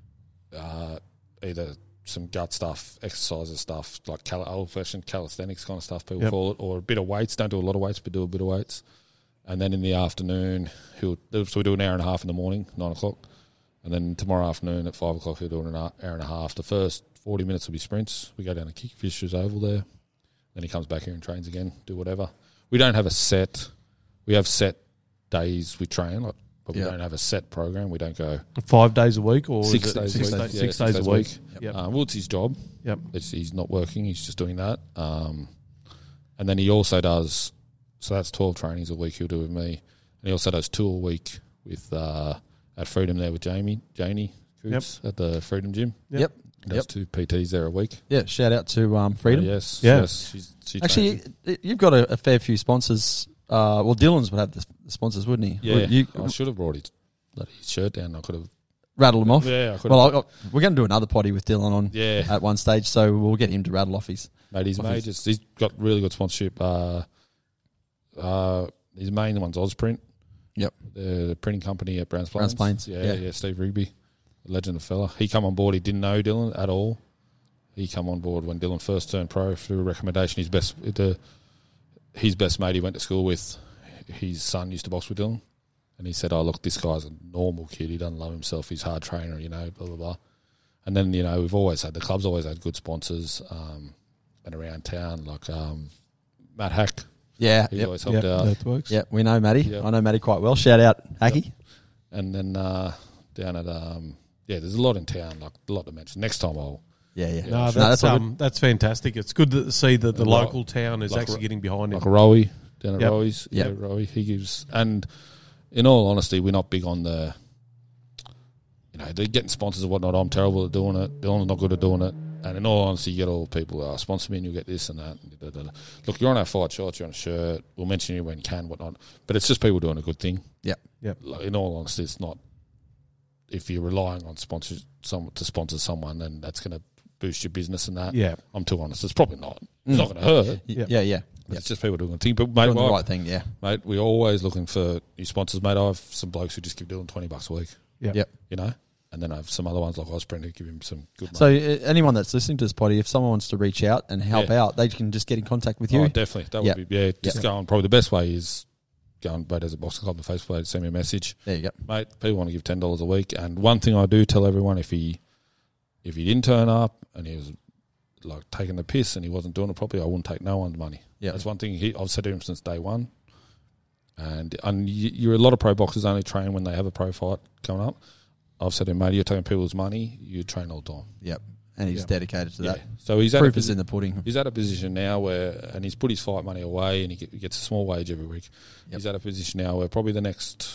either some gut stuff, exercises stuff, like old-fashioned calisthenics kind of stuff, people call it, or a bit of weights. Don't do a lot of weights, but do a bit of weights. And then in the afternoon, so we do an hour and a half in the morning, 9 o'clock, and then tomorrow afternoon at 5 o'clock, he'll do an hour and a half. The first 40 minutes will be sprints. We go down to Kingfisher's Oval there. Then he comes back here and trains again, do whatever. We don't have we have set days we train, but we don't have a set program. We don't go 5 days a week or 6 is it days 6 a week. days, Yeah, 6 days a week. Yep. Well, it's his job. Yep. He's not working. He's just doing that. And then he also does, so that's 12 trainings a week he'll do with me. And he also does 2 a week with at Freedom there with Janie Coops at the Freedom Gym. Yep. He does 2 PTs there a week. Yeah, shout out to Freedom. Yes. Yeah. Yes. She Actually, you've got a fair few sponsors. Well, Dylan's would have the sponsors, wouldn't he? Yeah. I should have brought his shirt down. I could have rattled them off. Yeah, I could have. Well, we're going to do another potty with Dylan on Yeah. at one stage, so we'll get him to rattle off his. Mate, he's got really good sponsorship. His main one's Ozprint. Yep. The printing company at Browns Plains. Yeah, Steve Rigby, a legend of fella. He come on board. He didn't know Dylan at all. He come on board when Dylan first turned pro through a recommendation. His best mate he went to school with, his son used to box with Dylan. And he said, look, this guy's a normal kid. He doesn't love himself. He's a hard trainer, blah, blah, blah. And then, the club's always had good sponsors and around town, like Matt Hack. Yeah. He's always helped out. That works. Yeah, we know Matty. Yep. I know Matty quite well. Shout out, Hacky. And then down at, there's a lot in town, like a lot to mention. Next time I'll... Yeah. No, that's all good. that's fantastic. It's good to see that the local town is actually getting behind him. Like Rowie, down at Yep. Rowie's. Yep. Yeah, Rowie. He gives... And in all honesty, we're not big on the... they're getting sponsors and whatnot. I'm terrible at doing it. Dylan's not good at doing it. And in all honesty, you get all people, sponsor me and you'll get this and that. Look, you're on our fight shorts, you're on a shirt. We'll mention you when you can, whatnot. But it's just people doing a good thing. Yep. Like, in all honesty, it's not... If you're relying on to sponsor someone, then that's going to boost your business and that. Yeah. I'm too honest. It's probably not. It's not going to hurt. Yeah. It's just people doing a thing. But, mate, Doing the right thing, yeah. Mate, we're always looking for new sponsors. Mate, I have some blokes who just give Dylan $20 a week. Yep. And then I have some other ones like Ozprint who give him some good So money. anyone that's listening to this potty, if someone wants to reach out and help out, they can just get in contact with you. Oh, definitely. That would be, just go on. Probably the best way is go on Brad as a Boxing Club, the Facebook page, send me a message. There you go. Mate, people want to give $10 a week. And one thing I do tell everyone, if he didn't turn up and he was like taking the piss and he wasn't doing it properly, I wouldn't take no one's money. Yeah. That's one thing I've said to him since day one. And you're a lot of pro boxers only train when they have a pro fight coming up. I've said to him, mate, you're taking people's money, you train all the time. Yep. And he's dedicated to that. So he's Proof is in the pudding. He's at a position now where, and he's put his fight money away and he gets a small wage every week. Yep. He's at a position now where probably the next,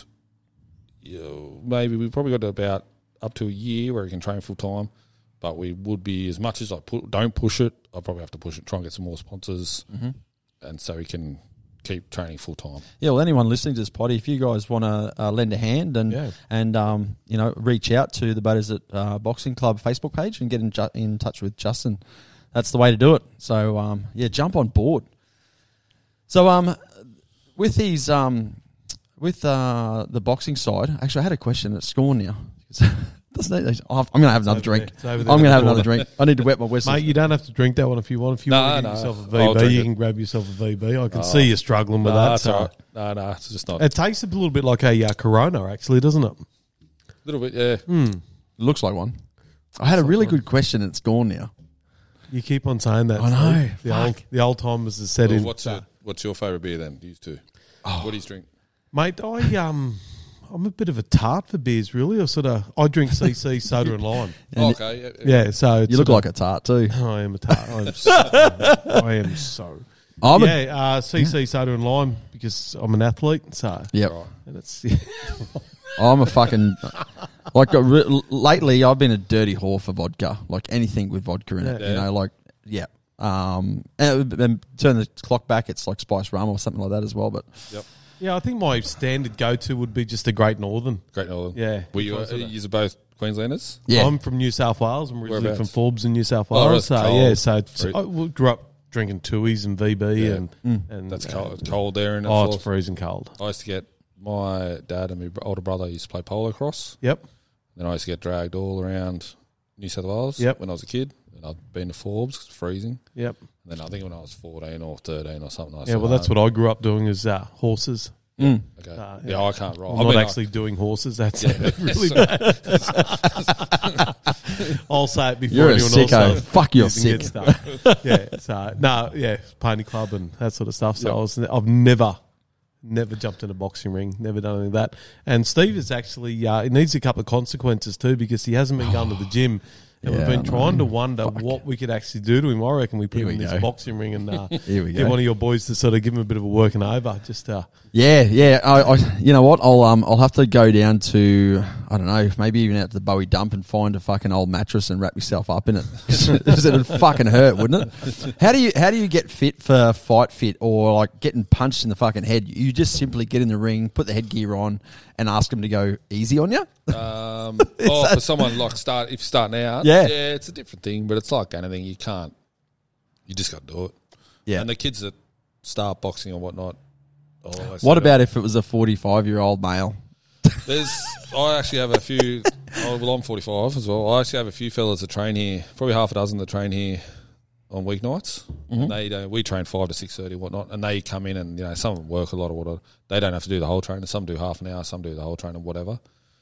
maybe we've probably got about up to a year where he can train full time. But we would be, as much as I don't push it, I'll probably have to push it, try and get some more sponsors, and so he can keep training full time. Yeah, well, anyone listening to this potty, if you guys want to lend a hand and reach out to the Butters at Boxing Club Facebook page and get in touch with Justin, that's the way to do it. So jump on board. So with these with the boxing side, actually, I had a question at Scorn now. I'm going to have another drink. I'm going to have another drink. I need to wet my whistle. Mate, you don't have to drink that one if you want. If you want to get yourself a VB, you can grab yourself a VB. I can see you struggling with that. So. No, it's just not. It tastes a little bit like a Corona, actually, doesn't it? A little bit, yeah. Looks like one. I had a really good question. It's gone now. You keep on saying that. I know. The old timers have said What's your favourite beer then? Used to. What do you drink? Mate, I'm a bit of a tart for beers, really. I drink CC, soda and lime. Okay. Yeah, so it's You look like a tart too. I am a tart. I am so. CC, soda and lime because I'm an athlete. So Yep. and it's I'm a fucking lately. I've been a dirty whore for vodka, like anything with vodka in it. Yeah. You know, and turn the clock back. It's like spiced rum or something like that as well. But Yep. yeah. I think my standard go-to would be just a Great Northern. Great Northern. Yeah. Were you both Queenslanders? yeah, I'm from New South Wales. I'm originally Whereabouts? from Forbes in New South Oh, Wales. really? So Cold. I grew up drinking Tuies and VB and That's cold there. And it's freezing cold. I used to get my dad and my older brother used to play polo cross. Yep. Then I used to get dragged all around New South Wales Yep. when I was a kid. And I'd been to Forbes, 'cause it's freezing. Yep. And then I think when I was 14 or 13 or something, That's what I grew up doing is horses. Okay. Yeah, I can't ride. I'm not actually doing horses. That's really bad. I'll say it before you're a anyone sicko. else does. Fuck, you're Using sick. good stuff. Pony club and that sort of stuff. So I've never jumped in a boxing ring, never done any of that. And Steve is actually he needs a couple of consequences too because he hasn't been going to the gym. And we've been trying to wonder what we could actually do to him. I reckon we put him in this boxing ring and Here we get go. one of your boys to sort of give him a bit of a working over. Just Yeah. I you know what? I'll have to go down to, I don't know, maybe even out to the Bowie dump and find a fucking old mattress and wrap yourself up in it. It'd fucking hurt, wouldn't it? How do you get fit for fight fit or like getting punched in the fucking head? You just simply get in the ring, put the headgear on, and ask them to go easy on you. For someone like if you're starting out, Yeah, it's a different thing, but it's like anything. You just got to do it. Yeah. And the kids that start boxing or whatnot. What about if it was a 45-year-old male? I actually have a few. I'm 45 as well. I actually have a few fellas that train here, probably half a dozen that train here on weeknights. Mm-hmm. We train 5 to 6:30 whatnot, and they come in and some of them work a lot or whatever. They don't have to do the whole training. Some do half an hour, some do the whole training, whatever.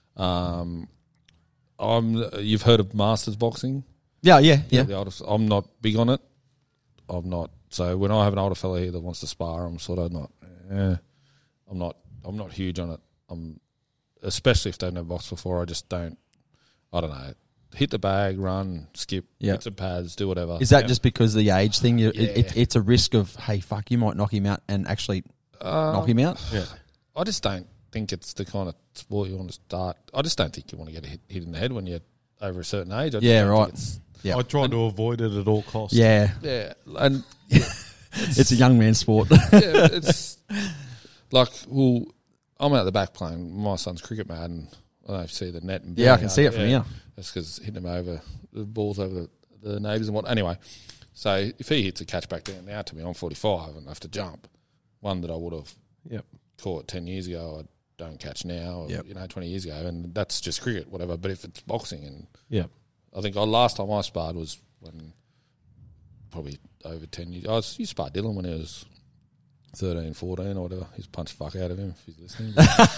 You've heard of Masters Boxing? Yeah. I'm not big on it. I'm not. So when I have an older fella here that wants to spar, I'm sort of not. I'm not huge on it. Especially if they've never boxed before. I just don't. I don't know. Hit the bag, run, skip, hit some pads, do whatever. Is that just because of the age thing? It's a risk of, hey, fuck, you might knock him out and actually knock him out? Yeah. I just don't think it's the kind of sport you want to start. I just don't think you want to get hit in the head when you're over a certain age. Yeah. I try to avoid it at all costs. Yeah. Yeah. And it's a young man's sport. it's like, I'm out the back playing my son's cricket, mad, and I don't know if you see the net. And I can see it from here. That's because hitting him over the balls over the neighbours and what. Anyway, so if he hits a catch back down now to me, I'm 45 and I have to jump. One that I would have caught 10 years ago, I don't catch now. Or, 20 years ago, and that's just cricket, whatever. But if it's boxing, and I think last time I sparred was when probably over 10 years. You sparred Dylan when he was 13, 14 or whatever. He's punched the fuck out of him if he's listening.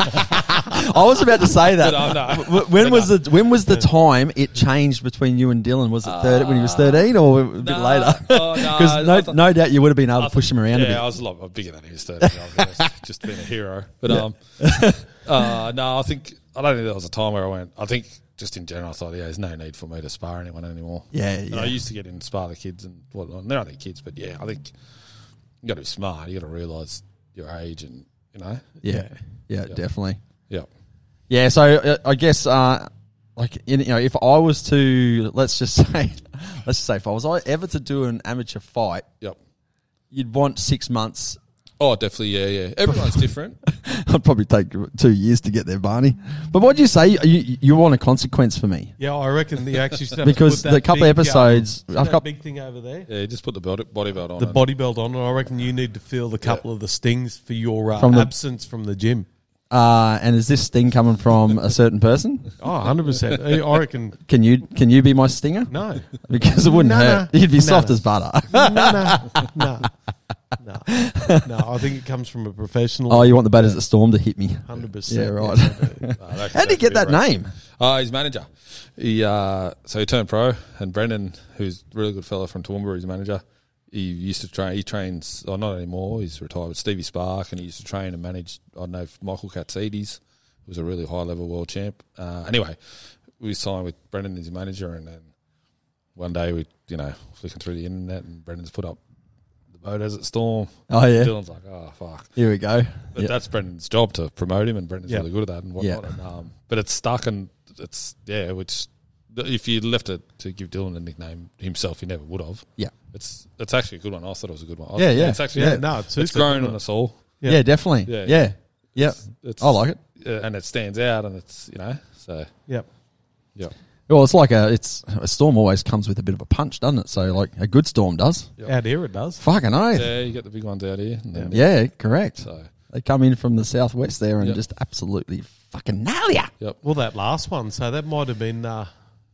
I was about to say that. When was the time it changed between you and Dylan? Was it when he was 13 or a bit later? Because no doubt you would have been able to push him around a bit. Yeah, I was a lot bigger than he was 13. I was just being a hero. But no, I don't think there was a time where I went. I think just in general, I thought, there's no need for me to spar anyone anymore. And I used to get in to spar the kids and whatnot. They're not their kids, but I think you got to be smart. You got to realise your age, and Yeah, definitely. Yeah. So I guess if I was to let's just say if I was ever to do an amateur fight, you'd want 6 months. Oh, definitely, yeah. Everyone's different. I'd probably take 2 years to get there, Barney. But what did you say? You want a consequence for me? Yeah, I reckon you actually have because to put that the couple of episodes, I've got big thing over there. Yeah, just put the body belt on. The body belt on, and I reckon you need to feel the couple of the stings for your absence from the gym. And is this sting coming from a certain person? Oh, 100%. I reckon. Can you be my stinger? No. Because it wouldn't No, hurt. no. You'd be No, soft no. as butter. No. I think it comes from a professional. Oh, you want the Batters at Storm to hit me? 100%. Yeah, right. Yes, I do. How did he get that name? His manager. So he turned pro, and Brendan, who's a really good fellow from Toowoomba, his manager. He used to train. He trains. Oh, not anymore. He's retired. With Stevie Spark, and he used to train and manage. I don't know if Michael Katsides, who was a really high level world champ. Anyway, we signed with Brendan as his manager, and then one day we, flicking through the internet, and Brendan's put up the Batters at Storm. Oh, yeah. Dylan's like, oh fuck. Here we go. But Yep. that's Brendan's job to promote him, and Brendan's Yeah. really good at that and whatnot. Yeah. And, but it's stuck, and it's which if you left it to give Dylan a nickname himself, he never would have. Yeah. It's actually a good one. I thought it was a good one. Yeah, yeah. It's actually Yeah, no, it's it's super, grown isn't on it? us all. Yeah, definitely. Yeah. Yeah. Yep. It's I like it. and it stands out, and it's so Yep. yeah. Well, it's like a storm always comes with a bit of a punch, doesn't it? So, like, a good storm does. Yep. Out here it does. Fucking oath. Yeah, you get the big ones out here. And then, Yeah, correct. So They come in from the southwest there and Yep. just absolutely fucking nail ya. yep. Well, that last one, so that might have been why.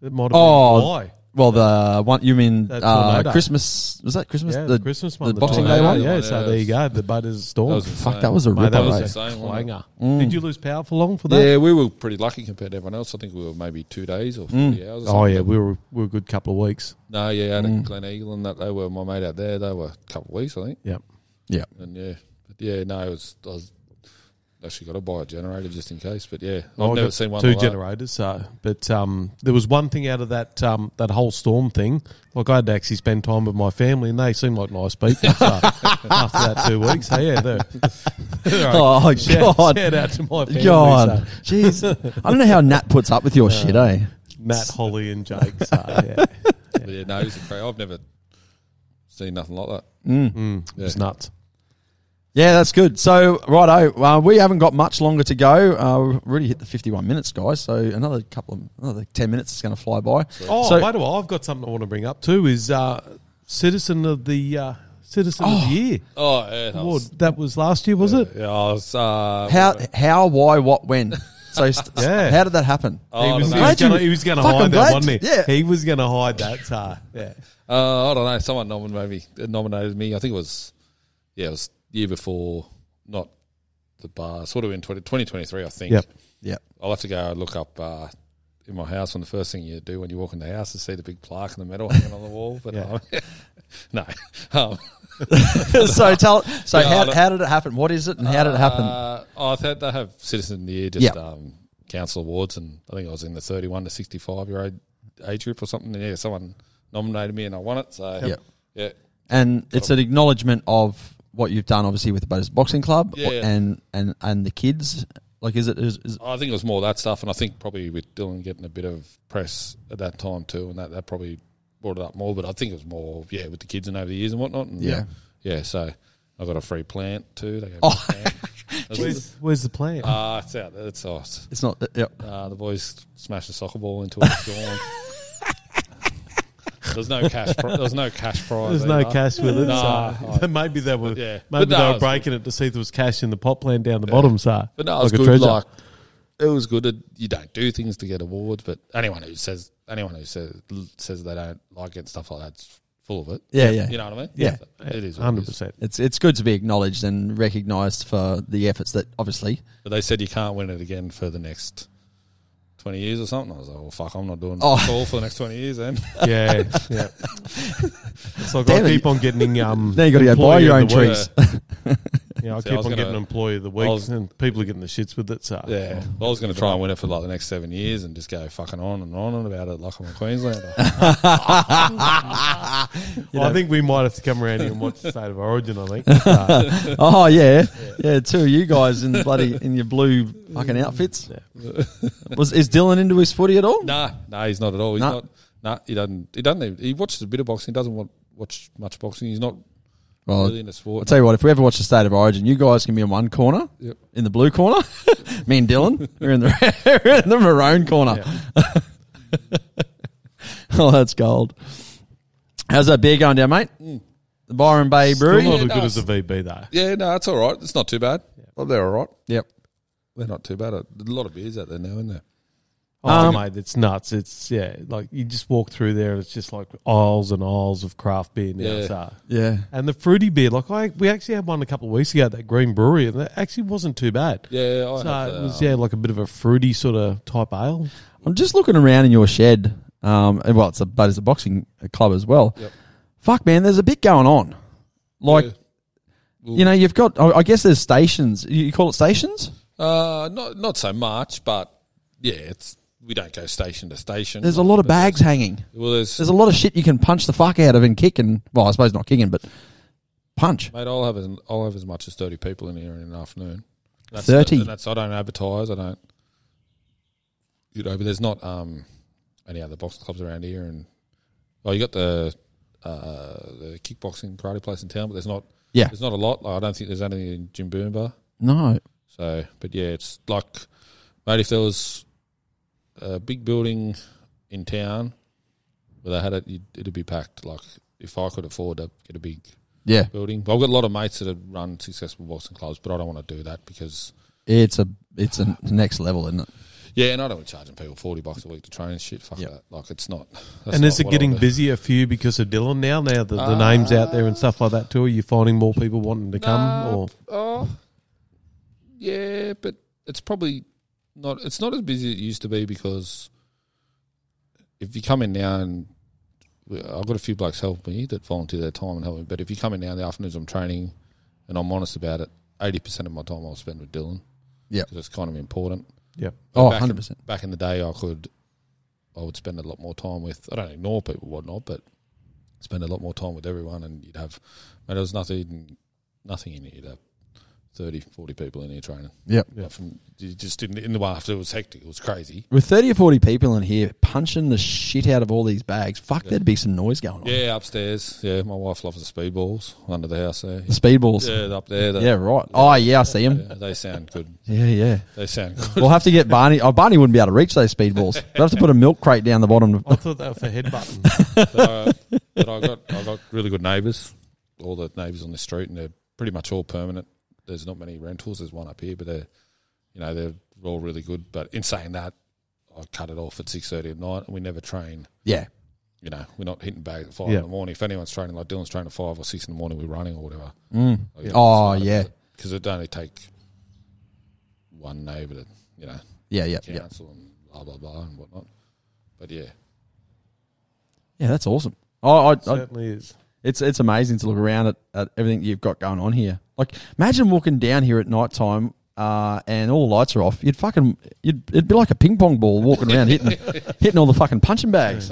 Well, the one you mean That tornado. Christmas? Was that Christmas? Yeah, the Christmas one. the Boxing tornado Day one. one. Yeah, so Yeah, there you go. The Batters That Storm. was Fuck, that was a Mate, ripper. that was eh? a Insane, wasn't clanger. Mm. Did you lose power for long for that? Yeah, we were pretty lucky compared to everyone else. I think we were maybe 2 days or 40 hours. Or Oh something. yeah, we were a good couple of weeks. No, yeah, out at Glen Eagle and that they were my mate out there. They were a couple of weeks, I think. Yep. Yeah. And no, I was actually got to buy a generator just in case. But yeah, Oh, I've I never got seen one. 2 like that. generators. So, but there was one thing out of that that whole storm thing. Like I had to actually spend time with my family, and they seemed like nice people. So after that 2 weeks, so yeah, they're Oh, shout God. out to my family. God. So. Jeez. I don't know how Nat puts up with your shit, eh? Matt, Holly, and Jake. So yeah, But yeah, no, he's a crazy. I've never seen nothing like that. Mm. it was nuts. Yeah, that's good. So, righto, we haven't got much longer to go. We've already hit the 51 minutes, guys. So another 10 minutes is going to fly by. Oh, So- by the way, I've got something I want to bring up too. Is Citizen of the Year Oh, yeah, that award. was, That was last year, was it? yeah, I was. How, why, what, when? So, Yeah. how did that happen? Oh, He was, I don't know. Glad he was going to Fucking hide that, glad- wasn't he? yeah. He was going to hide that. So, yeah. I don't know. Someone nominated me. I think it was the year before, not the bar. Sort of in 2023, I think. Yep. Yeah. I'll have to go and look up in my house. And the first thing you do when you walk in the house is see the big plaque in the middle hanging on the wall. But Yeah. no. So Yeah, how did it happen? What is it and how did it happen? I think they have Citizen of the Year, just council awards, and I think I was in the 31 to 65-year-old age group or something. And yeah, someone nominated me and I won it. So Yep. yeah, And it's an acknowledgement of what you've done, obviously, with the Batters Boxing Club Yeah. and the kids. Like, is it? I think it was more that stuff, and I think probably with Dylan getting a bit of press at that time too, and that probably brought it up more. But I think it was more, with the kids and over the years and whatnot. And Yeah. So I got a free plant too. They gave me Oh. a plant. Where's the plan? It's out there. It's nice. It's not. Yep. The boys smashed a soccer ball into it. It's gone. There's no cash. There's no cash prize. There's no either. cash with it. Nah, so maybe they were. Yeah. Maybe But no, they it were was breaking it to see if there was cash in the pot plant down the bottom. So, But no, it was like a good. treasure. Like it was good. You don't do things to get awards, but anyone who says they don't like it, stuff like that's full of it. Yeah, yeah. You know what I mean? Yeah. It is what it is. 100%. It's good to be acknowledged and recognised for the efforts that obviously. But they said you can't win it again for the next 20 years or something. I was like, well, fuck, I'm not doing Oh. all for the next 20 years then. Yeah, yeah. It's like Damn I it. keep on getting Now you got to go buy employee your of own the week. trees. Yeah, I See, keep I was on gonna- getting employee of the week, I was- and people are getting the shits with it. So, Yeah. Well, I was going to try and win it for like the next 7 years and just go fucking on and about it like I'm a Queenslander. I think we might have to come around here and watch the State of Origin. I think. So, Oh yeah. Two of you guys in in your blue fucking outfits. Is Dylan into his footy at all? Nah, he's not at all. He's Nah. not. Nah, he doesn't. Even, he watches a bit of boxing. He doesn't watch much boxing. He's not Well, really into I'll sport. tell you what. If we ever watch the State of Origin, you guys can be in one corner, Yep. in the blue corner. Me and Dylan, we're in the maroon corner. Oh, that's gold. How's that beer going down, mate? The Byron Bay still Brewery. not as Yeah, good as nice. the VB though. Yeah, no, it's all right. It's not too bad. Well, they're all right. Yep. they're not too bad. There's a lot of beers out there now, isn't there? Oh, mate, it's nuts. It's, like you just walk through there and it's just like aisles and aisles of craft beer now. Yeah. So. Yeah. And the fruity beer, we actually had one a couple of weeks ago at that Green Brewery, and that actually wasn't too bad. Yeah, It was like a bit of a fruity sort of type ale. I'm just looking around in your shed. It's a boxing club as well. Yep. Fuck, man, there's a bit going on. Like, you've got. I guess there's stations. You call it stations? Not so much, but yeah, we don't go station to station. There's a lot of bags hanging. Well, there's a lot of shit you can punch the fuck out of and kick and, well, I suppose not kicking, but punch. Mate, I'll have as much as 30 people in here in an afternoon. 30? I don't advertise. I don't. But there's not any other boxing clubs around here, and you got the kickboxing karate place in town, but there's not. Yeah. There's not a lot. I don't think there's anything in Jimboomba. No. So, but yeah, it's like, mate, if there was a big building in town where they had it, it'd be packed. Like, if I could afford to get a big building. But I've got a lot of mates that have run successful boxing clubs, but I don't want to do that because it's a next level, isn't it? Yeah, and I don't want charging people $40 a week to train and shit. Fuck that. Like, it's not. And is it getting busier for you because of Dylan now? Now that the name's out there and stuff like that too, are you finding more people wanting to come? Or yeah, but it's probably not. It's not as busy as it used to be because if you come in now and I've got a few blokes help me that volunteer their time and help me. But if you come in now in the afternoons, I'm training, and I'm honest about it. 80% of my time I'll spend with Dylan. Yeah, because it's kind of important. Yep. Oh, 100%. Back in the day, I would spend a lot more time with. I don't ignore people, whatnot, but spend a lot more time with everyone, and you'd have. Man, there was nothing in it. You'd have 30, 40 people in here training. Yep. You just didn't. In the one after, it was hectic. It was crazy. With 30 or 40 people in here punching the shit out of all these bags, there'd be some noise going on. Yeah, upstairs. Yeah, my wife loves the speedballs under the house there. The speedballs? Yeah, up there. Yeah, right. Oh, yeah, I see them. Yeah, they sound good. Yeah. They sound good. We'll have to get Barney. Oh, Barney wouldn't be able to reach those speedballs. We'll have to put a milk crate down the bottom. I thought they were for headbutting. But I got really good neighbours. All the neighbours on the street, and they're pretty much all permanent. There's not many rentals. There's one up here, but they're all really good. But in saying that, I cut it off at 6:30 at night, and we never train. Yeah, we're not hitting bags at 5 in the morning. If anyone's training, like Dylan's training at 5 or 6 in the morning, we're running or whatever. Because it'd only take one neighbour to counsel and blah blah blah and whatnot. But yeah, that's awesome. It certainly is. It's amazing to look around at everything you've got going on here. Like, imagine walking down here at night time and all the lights are off. It'd be like a ping pong ball walking around hitting all the fucking punching bags.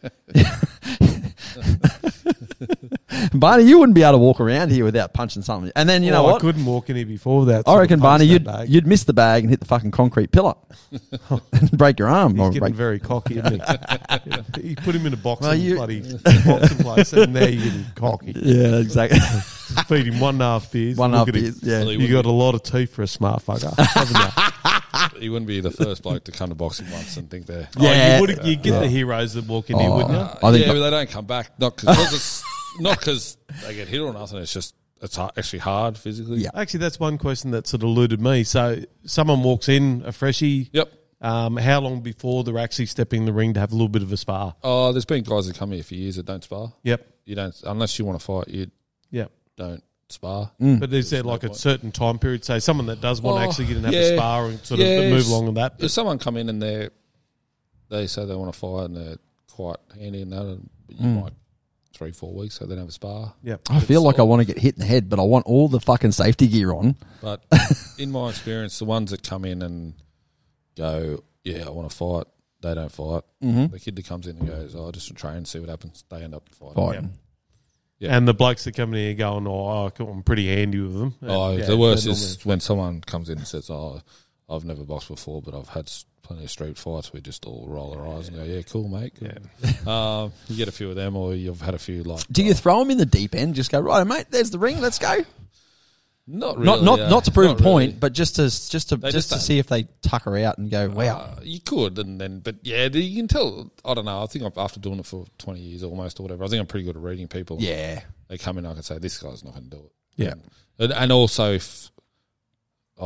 Barney, you wouldn't be able to walk around here without punching something. And then know what? I couldn't walk in here before that. I reckon, Barney, you'd miss the bag and hit the fucking concrete pillar and break your arm. He's getting very cocky, isn't he? You put him in a boxing boxing place, and now you're getting cocky. Yeah, exactly. Feed him 1.5 beers. 1.5 beers. Yeah, well, you got a lot of teeth for a smart fucker, haven't you? He wouldn't be the first bloke to come to boxing once and think they're. Yeah, you get the heroes that walk in here, wouldn't you? But they don't come back. Not because they get hit or nothing. It's just actually hard physically. Yeah. Actually, that's one question that sort of eluded me. So someone walks in, a freshie. Yep. How long before they're actually stepping in the ring to have a little bit of a spar? Oh, there's been guys that come here for years that don't spar. Yep. You don't unless you want to fight. You don't spar. But is there like a certain time period? Say someone that does want to actually get and have a spar and sort of move along with that. If someone come in and they say they want to fight and they're quite handy and that, you might 3-4 weeks so they don't have a spar. Yep. I feel like I want to get hit in the head, but I want all the fucking safety gear on. But in my experience, the ones that come in and go, I want to fight, they don't fight. The kid that comes in and goes, just to train and see what happens, they end up fighting. Yeah. And the blokes that come in here going, I'm pretty handy with them. The worst is when someone comes in and says, I've never boxed before, but I've had plenty of street fights. We just all roll our eyes and go, yeah, cool, mate. Cool. Yeah. You get a few of them, or you've had a few like. Do you throw them in the deep end? Just go, right, mate. There's the ring. Let's go. Not really. Not to prove a point, but just to see if they tucker out and go, wow. You could, but you can tell. I don't know. I think after doing it for 20 years almost or whatever, I think I'm pretty good at reading people. Yeah, they come in, I can say this guy's not going to do it. Yeah, and also if I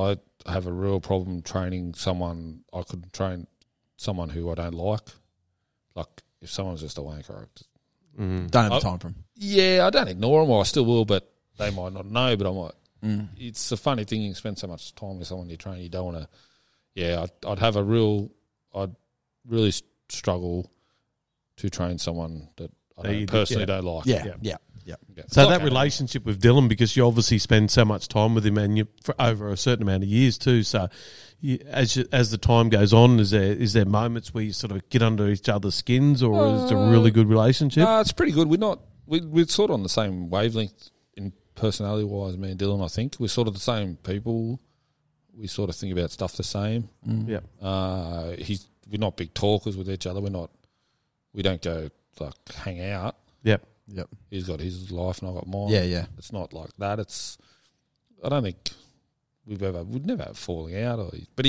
have a real problem training someone. I could train someone who I don't like. Like if someone's just a wanker, Don't have the time for him. I don't ignore them. Or I still will, but they might not know. But I might. It's a funny thing. You spend so much time with someone you train. You don't want to. Yeah, I'd really struggle to train someone that I personally don't like. Yeah. So It's that like relationship with Dylan, because you obviously spend so much time with him, and you for over a certain amount of years too. So, as the time goes on, is there moments where you sort of get under each other's skins, or is it a really good relationship? it's pretty good. We're sort of on the same wavelength in personality wise. Me and Dylan, I think we're sort of the same people. We sort of think about stuff the same. Yeah. We're not big talkers with each other. We don't go like hang out. Yep. He's got his life and I've got mine. Yeah. It's not like that. I don't think we'd never have falling out. But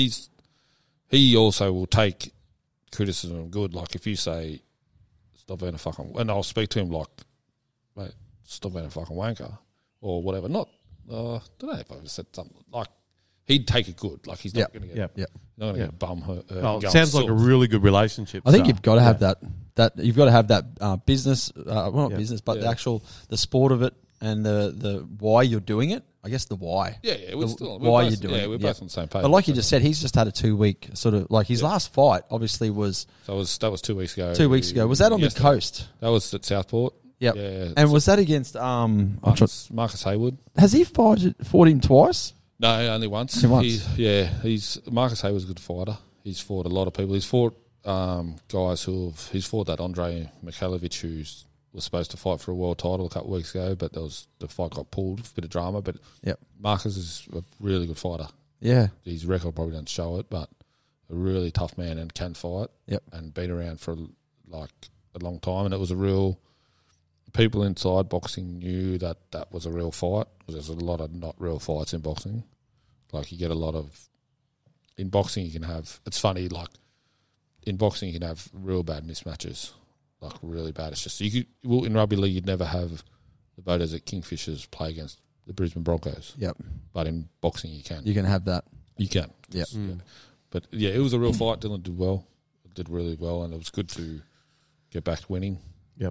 he also will take criticism good. Like if you say, stop being a fucking, and I'll speak to him like, mate, stop being a fucking wanker or whatever. Not, I don't know if I ever said something like, he'd take it good. Like he's not going to get, not going to get bum hurt. It sounds like a really good relationship. I think you've got to have that you've got to have that business, not business, but the sport of it and the why you're doing it. I guess the why. We're you're doing it. We're both on the same page. But like you just said, he's just had a 2-week sort of like his last fight. Obviously was that was 2 weeks ago. 2 weeks ago. Was that on the coast? That was at Southport. Yep. Yeah. And was that against Marcus Hayward? Has he fought him twice? No, only once. He's Marcus Hayward's a good fighter. He's fought a lot of people. He's fought guys he's fought that Andre Mikhailovich who was supposed to fight for a world title a couple of weeks ago, but the fight got pulled, a bit of drama. But Marcus is a really good fighter. Yeah, his record probably doesn't show it, but a really tough man and can fight. Yep. And been around for like a long time, and it was a real. People inside boxing knew that was a real fight because there's a lot of not real fights in boxing. Like you get a lot of in boxing, you can have. It's funny, like in boxing, you can have real bad mismatches, like really bad. It's just in rugby league, you'd never have the voters at Kingfishers play against the Brisbane Broncos. Yep. But in boxing, you can. You can have that. You can. Yep. Yeah. But yeah, it was a real fight. Dylan did well. Did really well, and it was good to get back winning. Yep.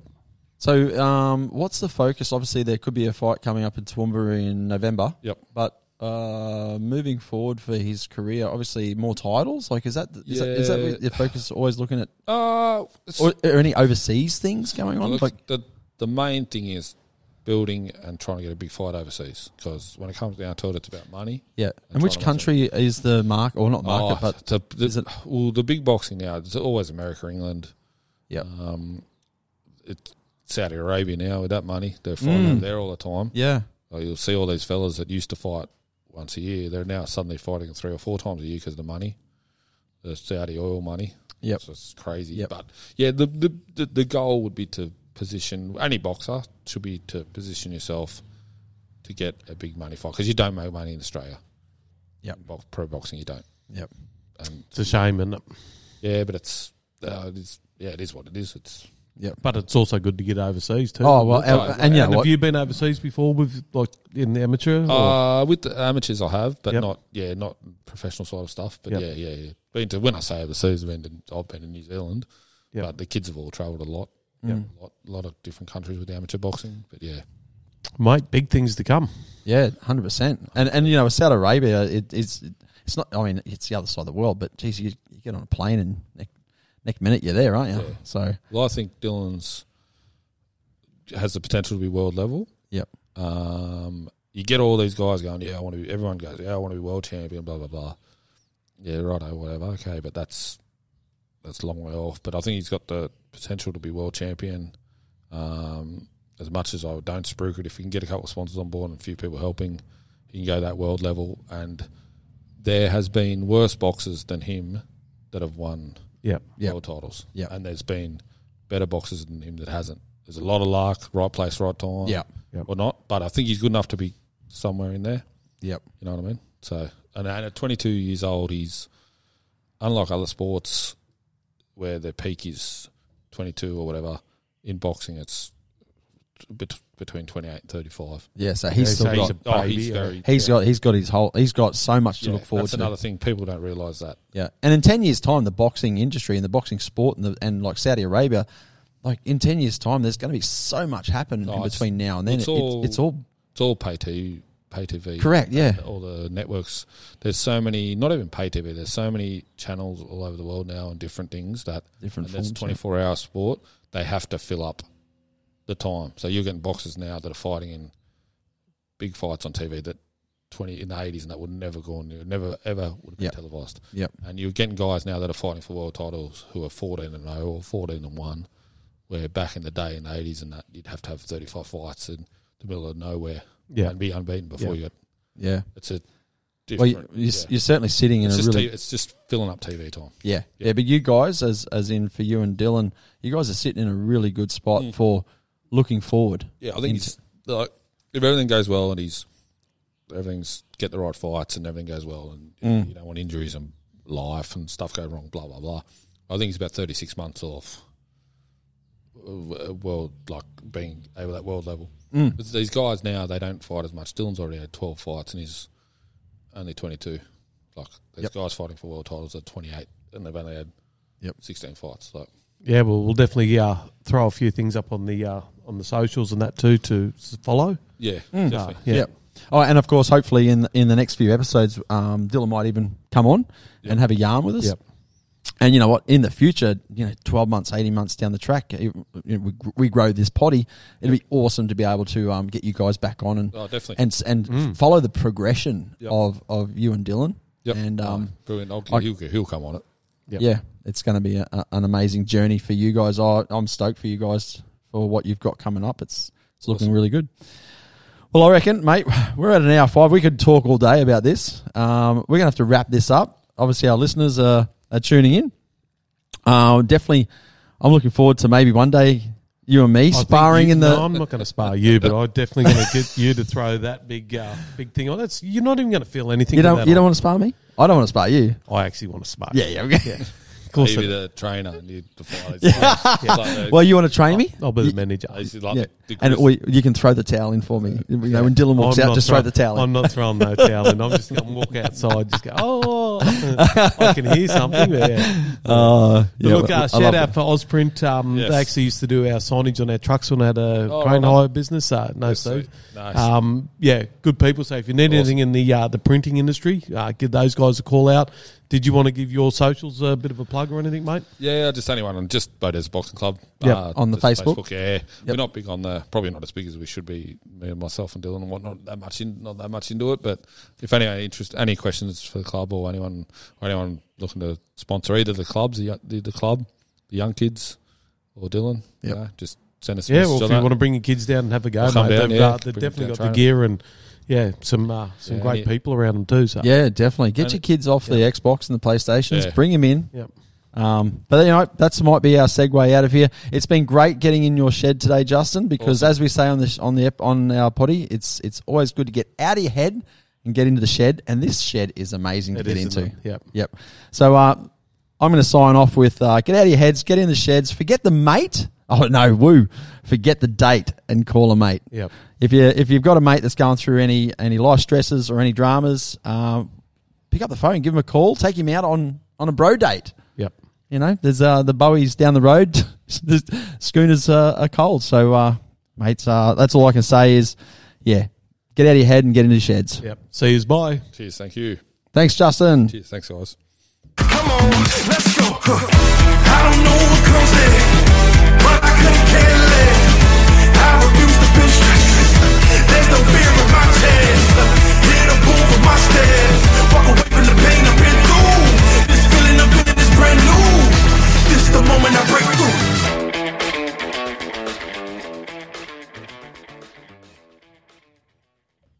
So, what's the focus? Obviously, there could be a fight coming up in Toowoomba in November. Yep. But moving forward for his career, obviously more titles. Like, is that what your focus? Always looking at, or any overseas things going on? Well, the main thing is building and trying to get a big fight overseas because when it comes down to it, it's about money. Yeah. And which country is the market, or not market, but the big boxing now? It's always America, England. Yeah. It's Saudi Arabia now with that money. They're fighting over there all the time. Yeah. You'll see all these fellas that used to fight once a year. They're now suddenly fighting 3 or 4 times a year because of the money, the Saudi oil money. Yep. So it's crazy. Yep. But yeah, the goal would be to position, any boxer should be to position yourself to get a big money fight because you don't make money in Australia. Yep. Pro boxing, you don't. Yep. And It's a shame, isn't it? yeah, but it is what it is. It's But it's also good to get overseas too. Oh, well, and you know have what? you been overseas before with like in the amateur? With the amateurs I have, but not professional side of stuff. But Yep. yeah. Been to, when I say overseas, I've been to New Zealand, Yep. but the kids have all travelled a lot. A lot of different countries with the amateur boxing. But yeah, Mate, big things to come. Yeah, 100%. And you know, Saudi Arabia, it's not. I mean, it's the other side of the world, but geez, you get on a plane and next minute you're there, aren't you? Yeah. So, well, I think Dylan's has the potential to be world level. yep. You get all these guys going, yeah, I want to be. Everyone goes, yeah, I want to be world champion. Blah blah blah. Yeah, righto, whatever. Okay, but that's a long way off. But I think he's got the potential to be world champion. As much as I don't spruik it, if he can get a couple of sponsors on board and a few people helping, he can go that world level. And there has been worse boxers than him that have won world titles. Yep. And there's been better boxers than him that hasn't. There's a lot of luck, right place, right time, or not. But I think he's good enough to be somewhere in there. Yep. You know what I mean? So, and at 22 years old, he's, unlike other sports where their peak is 22 or whatever, in boxing it's a bit between 28 and 35. Yeah, so he's so still he's got. a baby. He's got his whole. He's got so much to look forward that's to. another thing. People don't realise that. Yeah, and in 10 years' time, the boxing industry and the boxing sport and like Saudi Arabia, like in 10 years' time, there's going to be so much happen in between now and then. It's all pay TV. Correct. Yeah. All the networks. There's so many. Not even pay TV. There's so many channels all over the world now and different things that. Different and forms. it's 24-hour sport. They have to fill up the time. So you're getting boxers now that are fighting in big fights on TV that in the 80s and that would never go on, never ever would have been televised. Yep. And you're getting guys now that are fighting for world titles who are 14-0 or 14-1, where back in the day in the 80s and that you'd have to have 35 fights in the middle of nowhere and be unbeaten before you got. Yeah. It's a different. Well, you're certainly sitting in it's just filling up TV time. Yeah. But you guys, as in for you and Dylan, you guys are sitting in a really good spot for looking forward. Yeah, I think it's like if everything goes well and everything's get the right fights and everything goes well and you don't want injuries and life and stuff go wrong, blah blah blah. I think it's about 36 months off world, like being able at world level. These guys now, they don't fight as much. Dylan's already had 12 fights and he's only 22. Like there's guys fighting for world titles at 28 and they've only had 16 fights. Like. Yeah, well, we'll definitely throw a few things up on the socials and that too to follow. Yeah, definitely. Yeah. Oh, and of course, hopefully in the next few episodes, Dylan might even come on and have a yarn with us. Yep. And you know what? In the future, 12 months, 18 months down the track, we grow this potty. It'd be awesome to be able to get you guys back on and follow the progression of you and Dylan. Yep. And brilliant. He'll come on it. Yep. Yeah, it's going to be an amazing journey for you guys. I'm stoked for you guys for what you've got coming up. It's looking really good. Well, I reckon, mate, we're at an hour 5. We could talk all day about this. We're going to have to wrap this up. Obviously, our listeners are tuning in. Definitely, I'm looking forward to maybe one day you and me sparring in the. No, I'm not going to spar you, but I'm definitely going to get you to throw that big thing on. You're not even going to feel anything. You don't want to spar me? I don't want to spar you. I actually want to spar. Yeah. Okay. Of course. You'd be the trainer and you'd defy. Well, you want to train me? I'll be the manager. And you can throw the towel in for me. When Dylan walks out, just throw the towel in. I'm not throwing no towel in. I'm just going to walk outside, just go, I can hear something. Look, shout out for Ozprint. They actually used to do our signage on our trucks when I had a crane hire business. Steve. Nice. Good people. So if you need anything in the printing industry, give those guys a call out. Did you want to give your socials a bit of a plug or anything, mate? Yeah, just anyone on just Boaters Boxing Club. On the Facebook. We're not big on probably not as big as we should be. Me and myself and Dylan and whatnot. Not that much into it. But if any questions for the club or anyone looking to sponsor either the clubs, the club, the young kids, or Dylan, just send us. Well, if you want to bring your kids down and have a go, mate, they've definitely got the gear and. Yeah, some great people around them too. So. Yeah, definitely. Get your kids off the Xbox and the PlayStations. Yeah. Bring them in. Yep. But that might be our segue out of here. It's been great getting in your shed today, Justin, because as we say on our potty, it's always good to get out of your head and get into the shed. And this shed is amazing to get into. Yep. So I'm going to sign off with get out of your heads, get in the sheds, forget the mate. Oh no, forget the date and call a mate. Yep. If you've got a mate that's going through any life stresses or any dramas, pick up the phone, give him a call, take him out on a bro date. Yep. There's the Bowies down the road. The schooners are cold. So, mates, that's all I can say is, get out of your head and get into sheds. Yep. See yous. Bye. Cheers. Thank you. Thanks, Justin. Cheers. Thanks, guys. Come on, let's go.